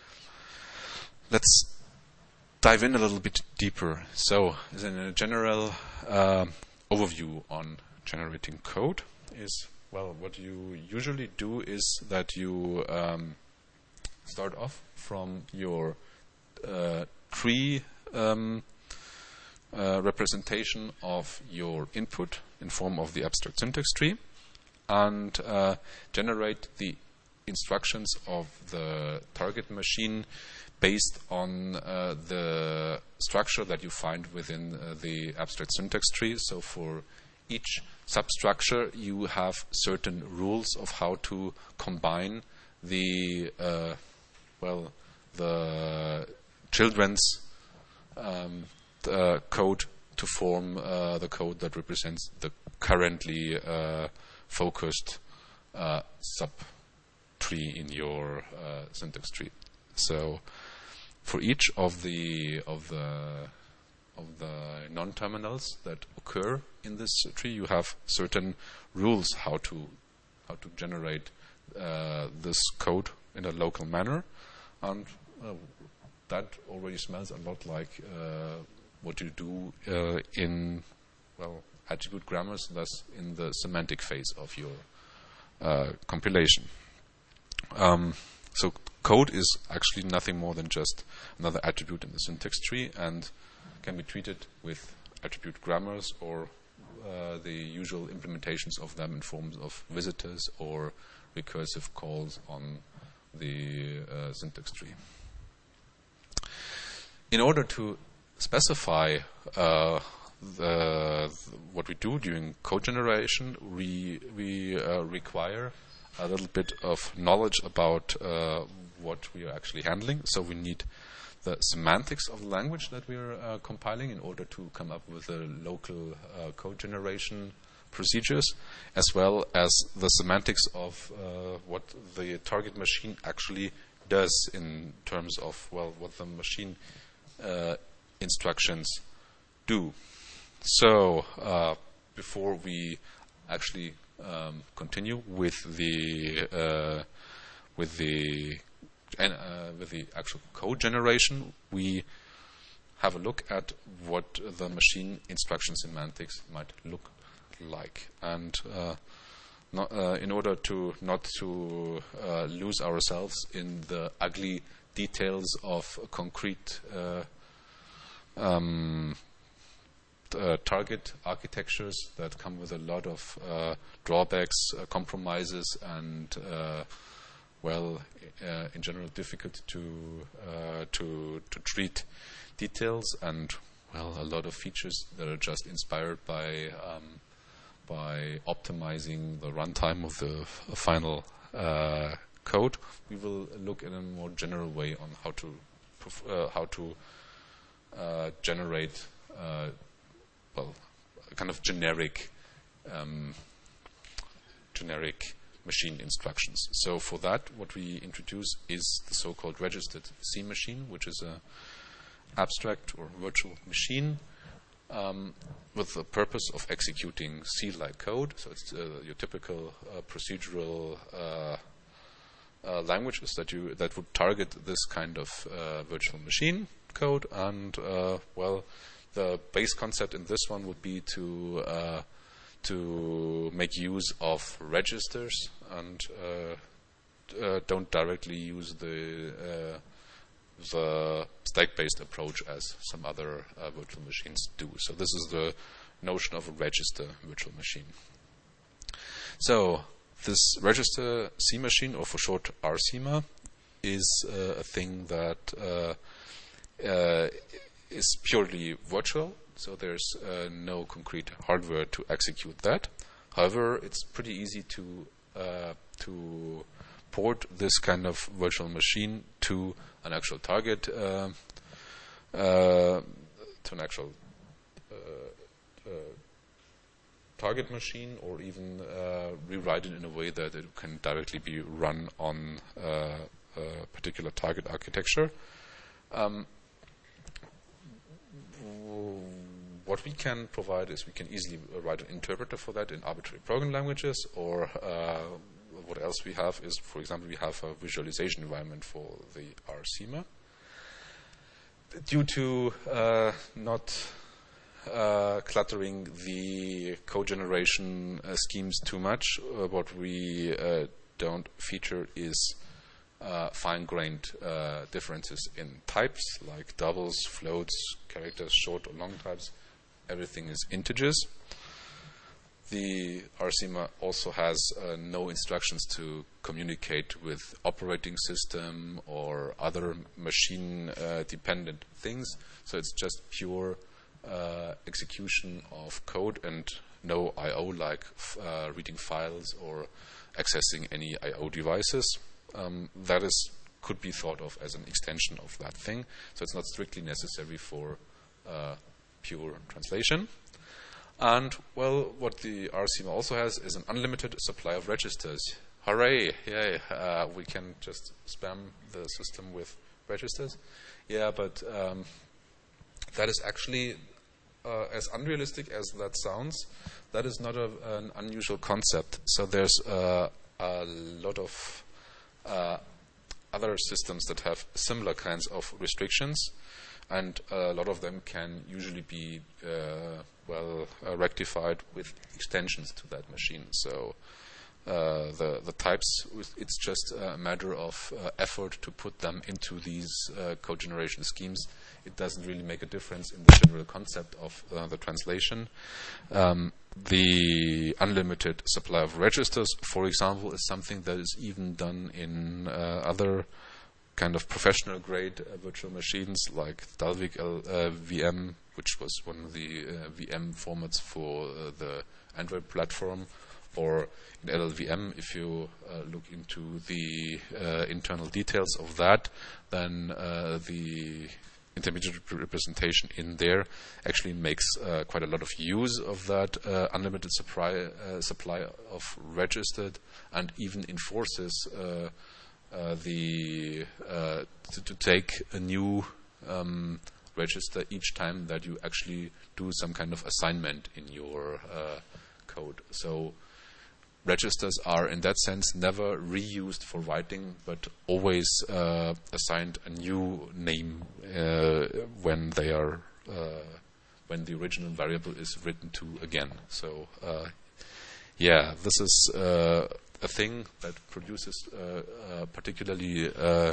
let's dive in a little bit deeper. So, as in a general uh, overview on generating code is, well, what you usually do is that you um, start off from your uh, tree um, uh, representation of your input in form of the abstract syntax tree, and uh, generate the instructions of the target machine based on uh, the structure that you find within uh, the abstract syntax tree. So for each substructure, you have certain rules of how to combine the uh, well the children's um, the code to form uh, the code that represents the currently uh, focused uh, sub tree in your uh, syntax tree. So for each of the of the of the non-terminals that occur in this tree, you have certain rules how to how to generate uh, this code in a local manner, and uh, that already smells a lot like uh, what you do uh, in, well, attribute grammars, thus in the semantic phase of your uh, compilation. Um, so code is actually nothing more than just another attribute in the syntax tree, and can be treated with attribute grammars or uh, the usual implementations of them in forms of visitors or recursive calls on the uh, syntax tree. In order to specify uh, the, what we do during code generation, we, we uh, require a little bit of knowledge about uh, what we are actually handling. So we need the semantics of the language that we are uh, compiling in order to come up with the local uh, code generation procedures, as well as the semantics of uh, what the target machine actually does in terms of, well, what the machine uh, instructions do. So uh, before we actually um, continue with the uh, with the and uh, with the actual code generation, we have a look at what the machine instruction semantics might look like, and uh, not, uh, in order to not to uh, lose ourselves in the ugly details of concrete uh, um, uh, target architectures that come with a lot of uh, drawbacks, uh, compromises, and uh, well, uh, in general, difficult to uh, to to treat details, and well, a lot of features that are just inspired by um, by optimizing the runtime of the f- final uh, code. We will look in a more general way on how to perf- uh, how to uh, generate uh, well, kind of generic um, generic machine instructions. So for that, what we introduce is the so-called registered C machine, which is a abstract or virtual machine um, with the purpose of executing C-like code. So it's uh, your typical uh, procedural uh, uh, languages that you that would target this kind of uh, virtual machine code. And uh, well, the base concept in this one would be to uh, to make use of registers and uh, uh, don't directly use the uh, the stack-based approach as some other uh, virtual machines do. So this is the notion of a register virtual machine. So this register C machine, or for short R C M A, is uh, a thing that uh, uh, is purely virtual. So there's uh, no concrete hardware to execute that. However, it's pretty easy to uh, to port this kind of virtual machine to an actual target, uh, uh, to an actual uh, uh, target machine, or even uh, rewrite it in a way that it can directly be run on uh, a particular target architecture. Um, What we can provide is we can easily write an interpreter for that in arbitrary programming languages, or uh, what else we have is, for example, we have a visualization environment for the R C M A. Due to uh, not uh, cluttering the code generation uh, schemes too much, uh, what we uh, don't feature is uh, fine-grained uh, differences in types, like doubles, floats, characters, short or long types. Everything is integers. The R C M A also has uh, no instructions to communicate with operating system or other machine-dependent uh, things. So it's just pure uh, execution of code and no I O, like f- uh, reading files or accessing any I O devices. Um, that is could be thought of as an extension of that thing. So it's not strictly necessary for uh, pure translation. And, well, what the R C M A also has is an unlimited supply of registers. Hooray! Yay! Uh, we can just spam the system with registers. Yeah, but um, that is actually, uh, as unrealistic as that sounds, that is not a, an unusual concept. So there's uh, a lot of uh, other systems that have similar kinds of restrictions, and a lot of them can usually be uh, well uh, rectified with extensions to that machine. So uh, the the types, it's just a matter of uh, effort to put them into these uh, code generation schemes. It doesn't really make a difference in the general concept of uh, the translation. Um, the unlimited supply of registers, for example, is something that is even done in uh, other kind of professional grade uh, virtual machines, like Dalvik uh, V M, which was one of the uh, V M formats for uh, the Android platform, or in L L V M. If you uh, look into the uh, internal details of that, then uh, the intermediate representation in there actually makes uh, quite a lot of use of that uh, unlimited supply uh, supply of registered, and even enforces uh, uh, the uh, to, to take a new um, register each time that you actually do some kind of assignment in your uh, code. So registers are in that sense never reused for writing, but always uh, assigned a new name uh, when they are uh, when the original variable is written to again. So uh, yeah, this is uh, a thing that produces uh, uh, particularly uh,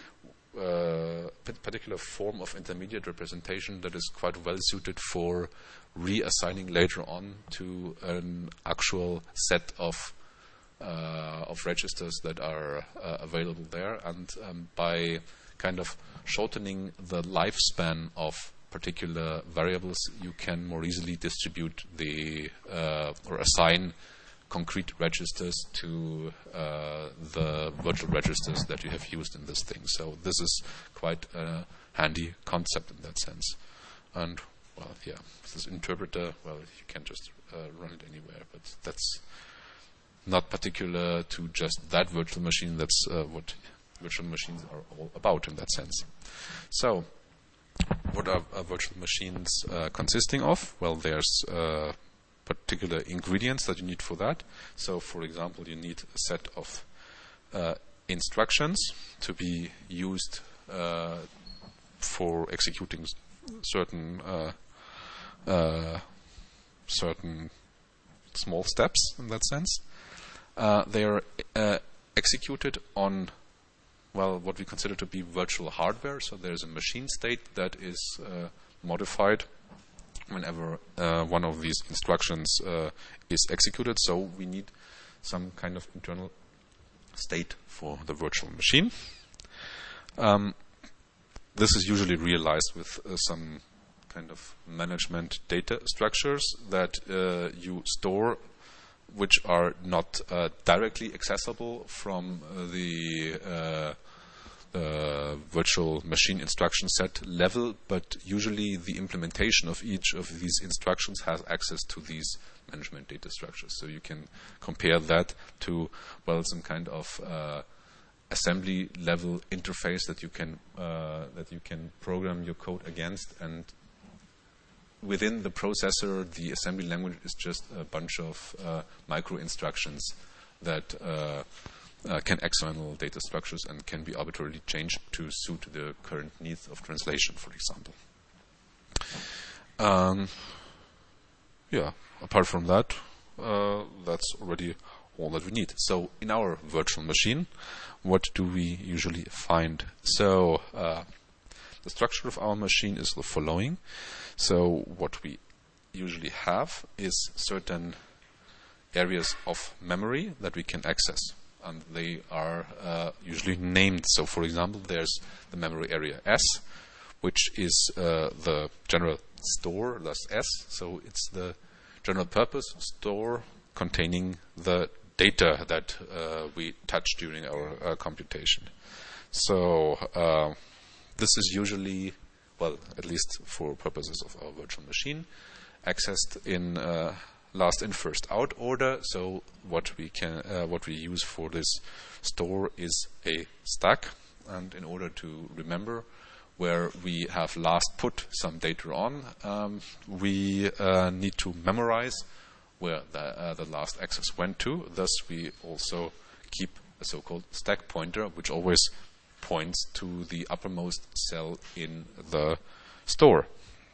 uh, particular form of intermediate representation that is quite well suited for reassigning later on to an actual set of uh, of registers that are uh, available there, and um, by kind of shortening the lifespan of particular variables, you can more easily distribute the uh, or assign concrete registers to uh, the virtual registers that you have used in this thing. So this is quite a handy concept in that sense. And well, yeah, this interpreter, well, you can just uh, run it anywhere, but that's not particular to just that virtual machine. That's uh, what virtual machines are all about in that sense. So what are, are virtual machines uh, consisting of? Well, there's uh, particular ingredients that you need for that. So, for example, you need a set of uh, instructions to be used uh, for executing certain uh, uh, certain small steps in that sense. Uh, they are uh, executed on, well, what we consider to be virtual hardware. So there's a machine state that is uh, modified whenever uh, one of these instructions uh, is executed. So we need some kind of internal state for the virtual machine. Um, this is usually realized with uh, some kind of management data structures that uh, you store, which are not uh, directly accessible from uh, the uh, uh, virtual machine instruction set level, but usually the implementation of each of these instructions has access to these management data structures. So you can compare that to, well, some kind of uh, assembly level interface that you can uh, that you can program your code against, and within the processor, the assembly language is just a bunch of uh, micro instructions that uh, uh, can external data structures and can be arbitrarily changed to suit the current needs of translation, for example. Um, yeah, apart from that, uh, that's already all that we need. So in our virtual machine, what do we usually find? So uh, the structure of our machine is the following. So what we usually have is certain areas of memory that we can access, and they are uh, usually named. So for example, there's the memory area S, which is uh, the general store, thus S. So it's the general purpose store containing the data that uh, we touch during our uh, computation. So uh, this is usually, well, at least for purposes of our virtual machine, accessed in uh, last in, first out order. So what we can, uh, what we use for this store is a stack, and in order to remember where we have last put some data on, um, we uh, need to memorize where the, uh, the last access went to. Thus, we also keep a so-called stack pointer, which always points to the uppermost cell in the store.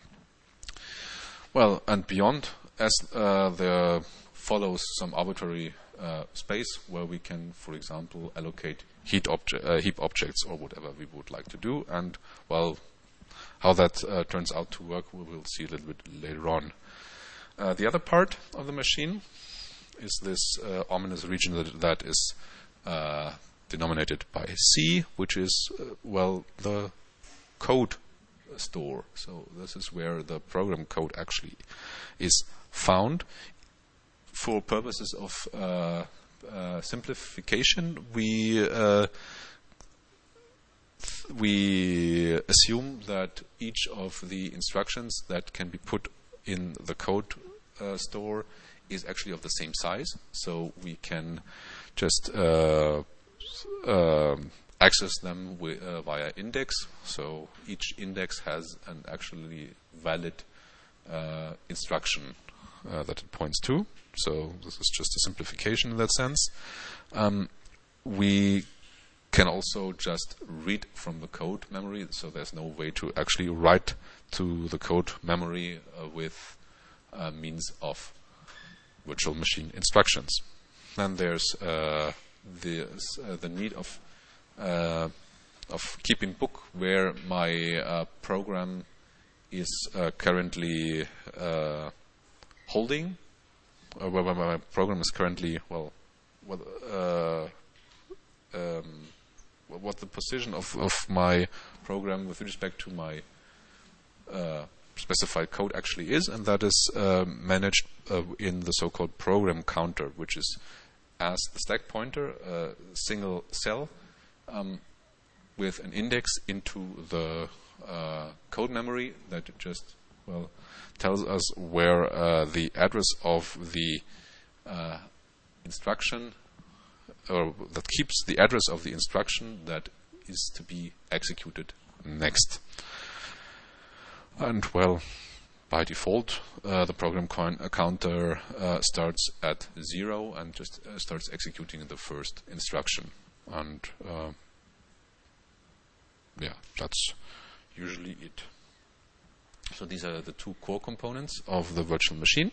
Well, and beyond, as uh, there follows some arbitrary uh, space where we can, for example, allocate heap, obje uh, heap objects or whatever we would like to do. And, well, how that uh, turns out to work, we will see a little bit later on. Uh, the other part of the machine is this uh, ominous region that, that is uh, denominated by C, which is, uh, well, the code store. So this is where the program code actually is found. For purposes of uh, uh, simplification, we uh, we assume that each of the instructions that can be put in the code uh, store is actually of the same size. So we can just uh, uh, access them wi uh, via index. So each index has an actually valid uh, instruction uh, that it points to. So this is just a simplification in that sense. Um, we can also just read from the code memory, so there's no way to actually write to the code memory uh, with uh, means of virtual machine instructions. Then there's uh, the uh, the need of uh, of keeping book where my uh, program is uh, currently uh, holding, uh, where my program is currently well, what uh, um, what the position of of my program with respect to my uh, specified code actually is, and that is uh, managed uh, in the so-called program counter, which is as the stack pointer, a single cell um, with an index into the uh, code memory that just well tells us where uh, the address of the uh, instruction, or that keeps the address of the instruction that is to be executed next. And well, by default, uh, the program coin- uh, counter uh, starts at zero and just uh, starts executing the first instruction. And uh, yeah, that's usually it. So these are the two core components of the virtual machine.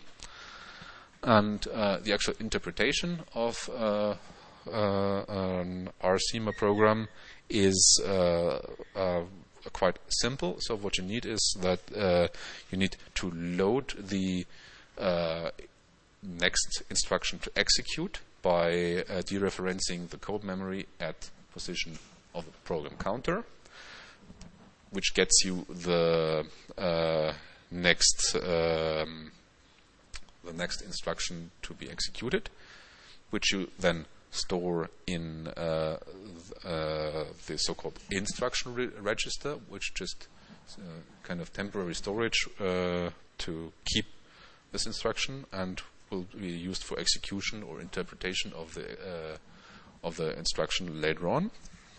And uh, the actual interpretation of uh, uh, an R C M A program is uh, uh, quite simple. So what you need is that uh, you need to load the uh, next instruction to execute by uh, dereferencing the code memory at position of the program counter, which gets you the uh, next um, the next instruction to be executed, which you then store in uh, th- uh, the so-called instruction re- register, which just uh, kind of temporary storage uh, to keep this instruction and will be used for execution or interpretation of the uh, of the instruction later on.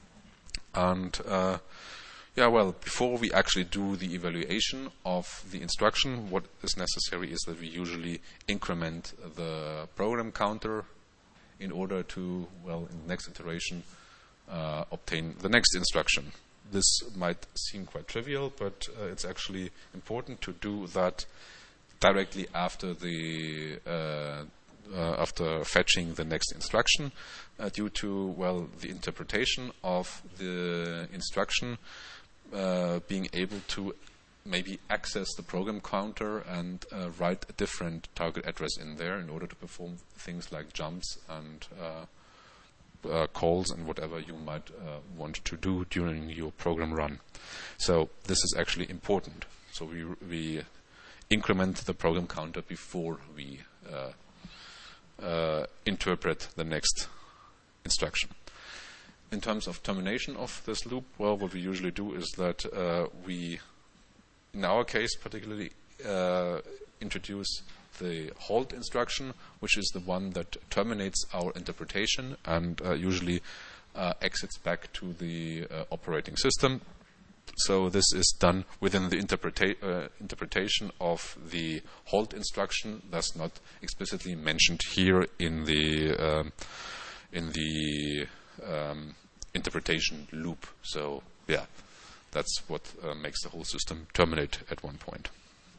And uh, yeah, well, before we actually do the evaluation of the instruction, what is necessary is that we usually increment the program counter in order to, well, in the next iteration, uh, obtain the next instruction. This might seem quite trivial, but uh, it's actually important to do that directly after the uh, uh, after fetching the next instruction, uh, due to, well, the interpretation of the instruction uh, being able to maybe access the program counter and uh, write a different target address in there in order to perform things like jumps and uh, uh, calls and whatever you might uh, want to do during your program run. So this is actually important. So we we increment the program counter before we uh, uh, interpret the next instruction. In terms of termination of this loop, well, what we usually do is that uh, we in our case, particularly, uh, introduce the halt instruction, which is the one that terminates our interpretation and uh, usually uh, exits back to the uh, operating system. So this is done within the interpreta- uh, interpretation of the halt instruction, thus not explicitly mentioned here in the um, in the um, interpretation loop. So yeah. That's what uh, makes the whole system terminate at one point.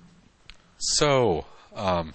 So, um,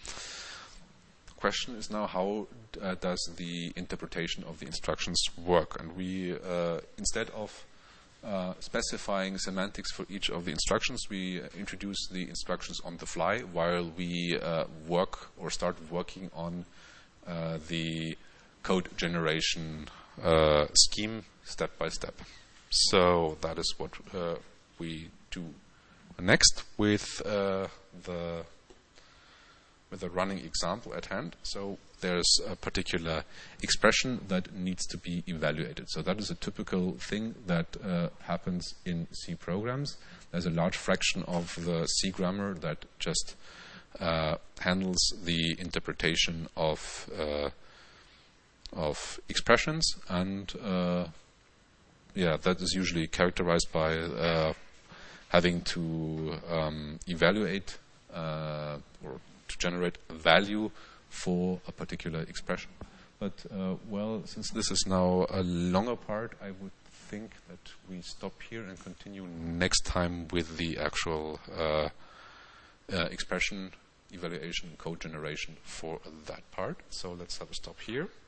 the question is now, how uh, does the interpretation of the instructions work? And we, uh, instead of uh, specifying semantics for each of the instructions, we uh, introduce the instructions on the fly while we uh, work or start working on uh, the code generation uh, scheme step by step. So that is what uh, we do next with uh, the with the running example at hand. So there's a particular expression that needs to be evaluated. So that is a typical thing that uh, happens in C programs. There's a large fraction of the C grammar that just uh, handles the interpretation of uh, of expressions, and uh, yeah, that is usually characterized by uh, having to um, evaluate uh, or to generate a value for a particular expression. But, uh, well, since this is now a longer part, I would think that we stop here and continue next time with the actual uh, uh, expression evaluation and code generation for that part. So let's have a stop here.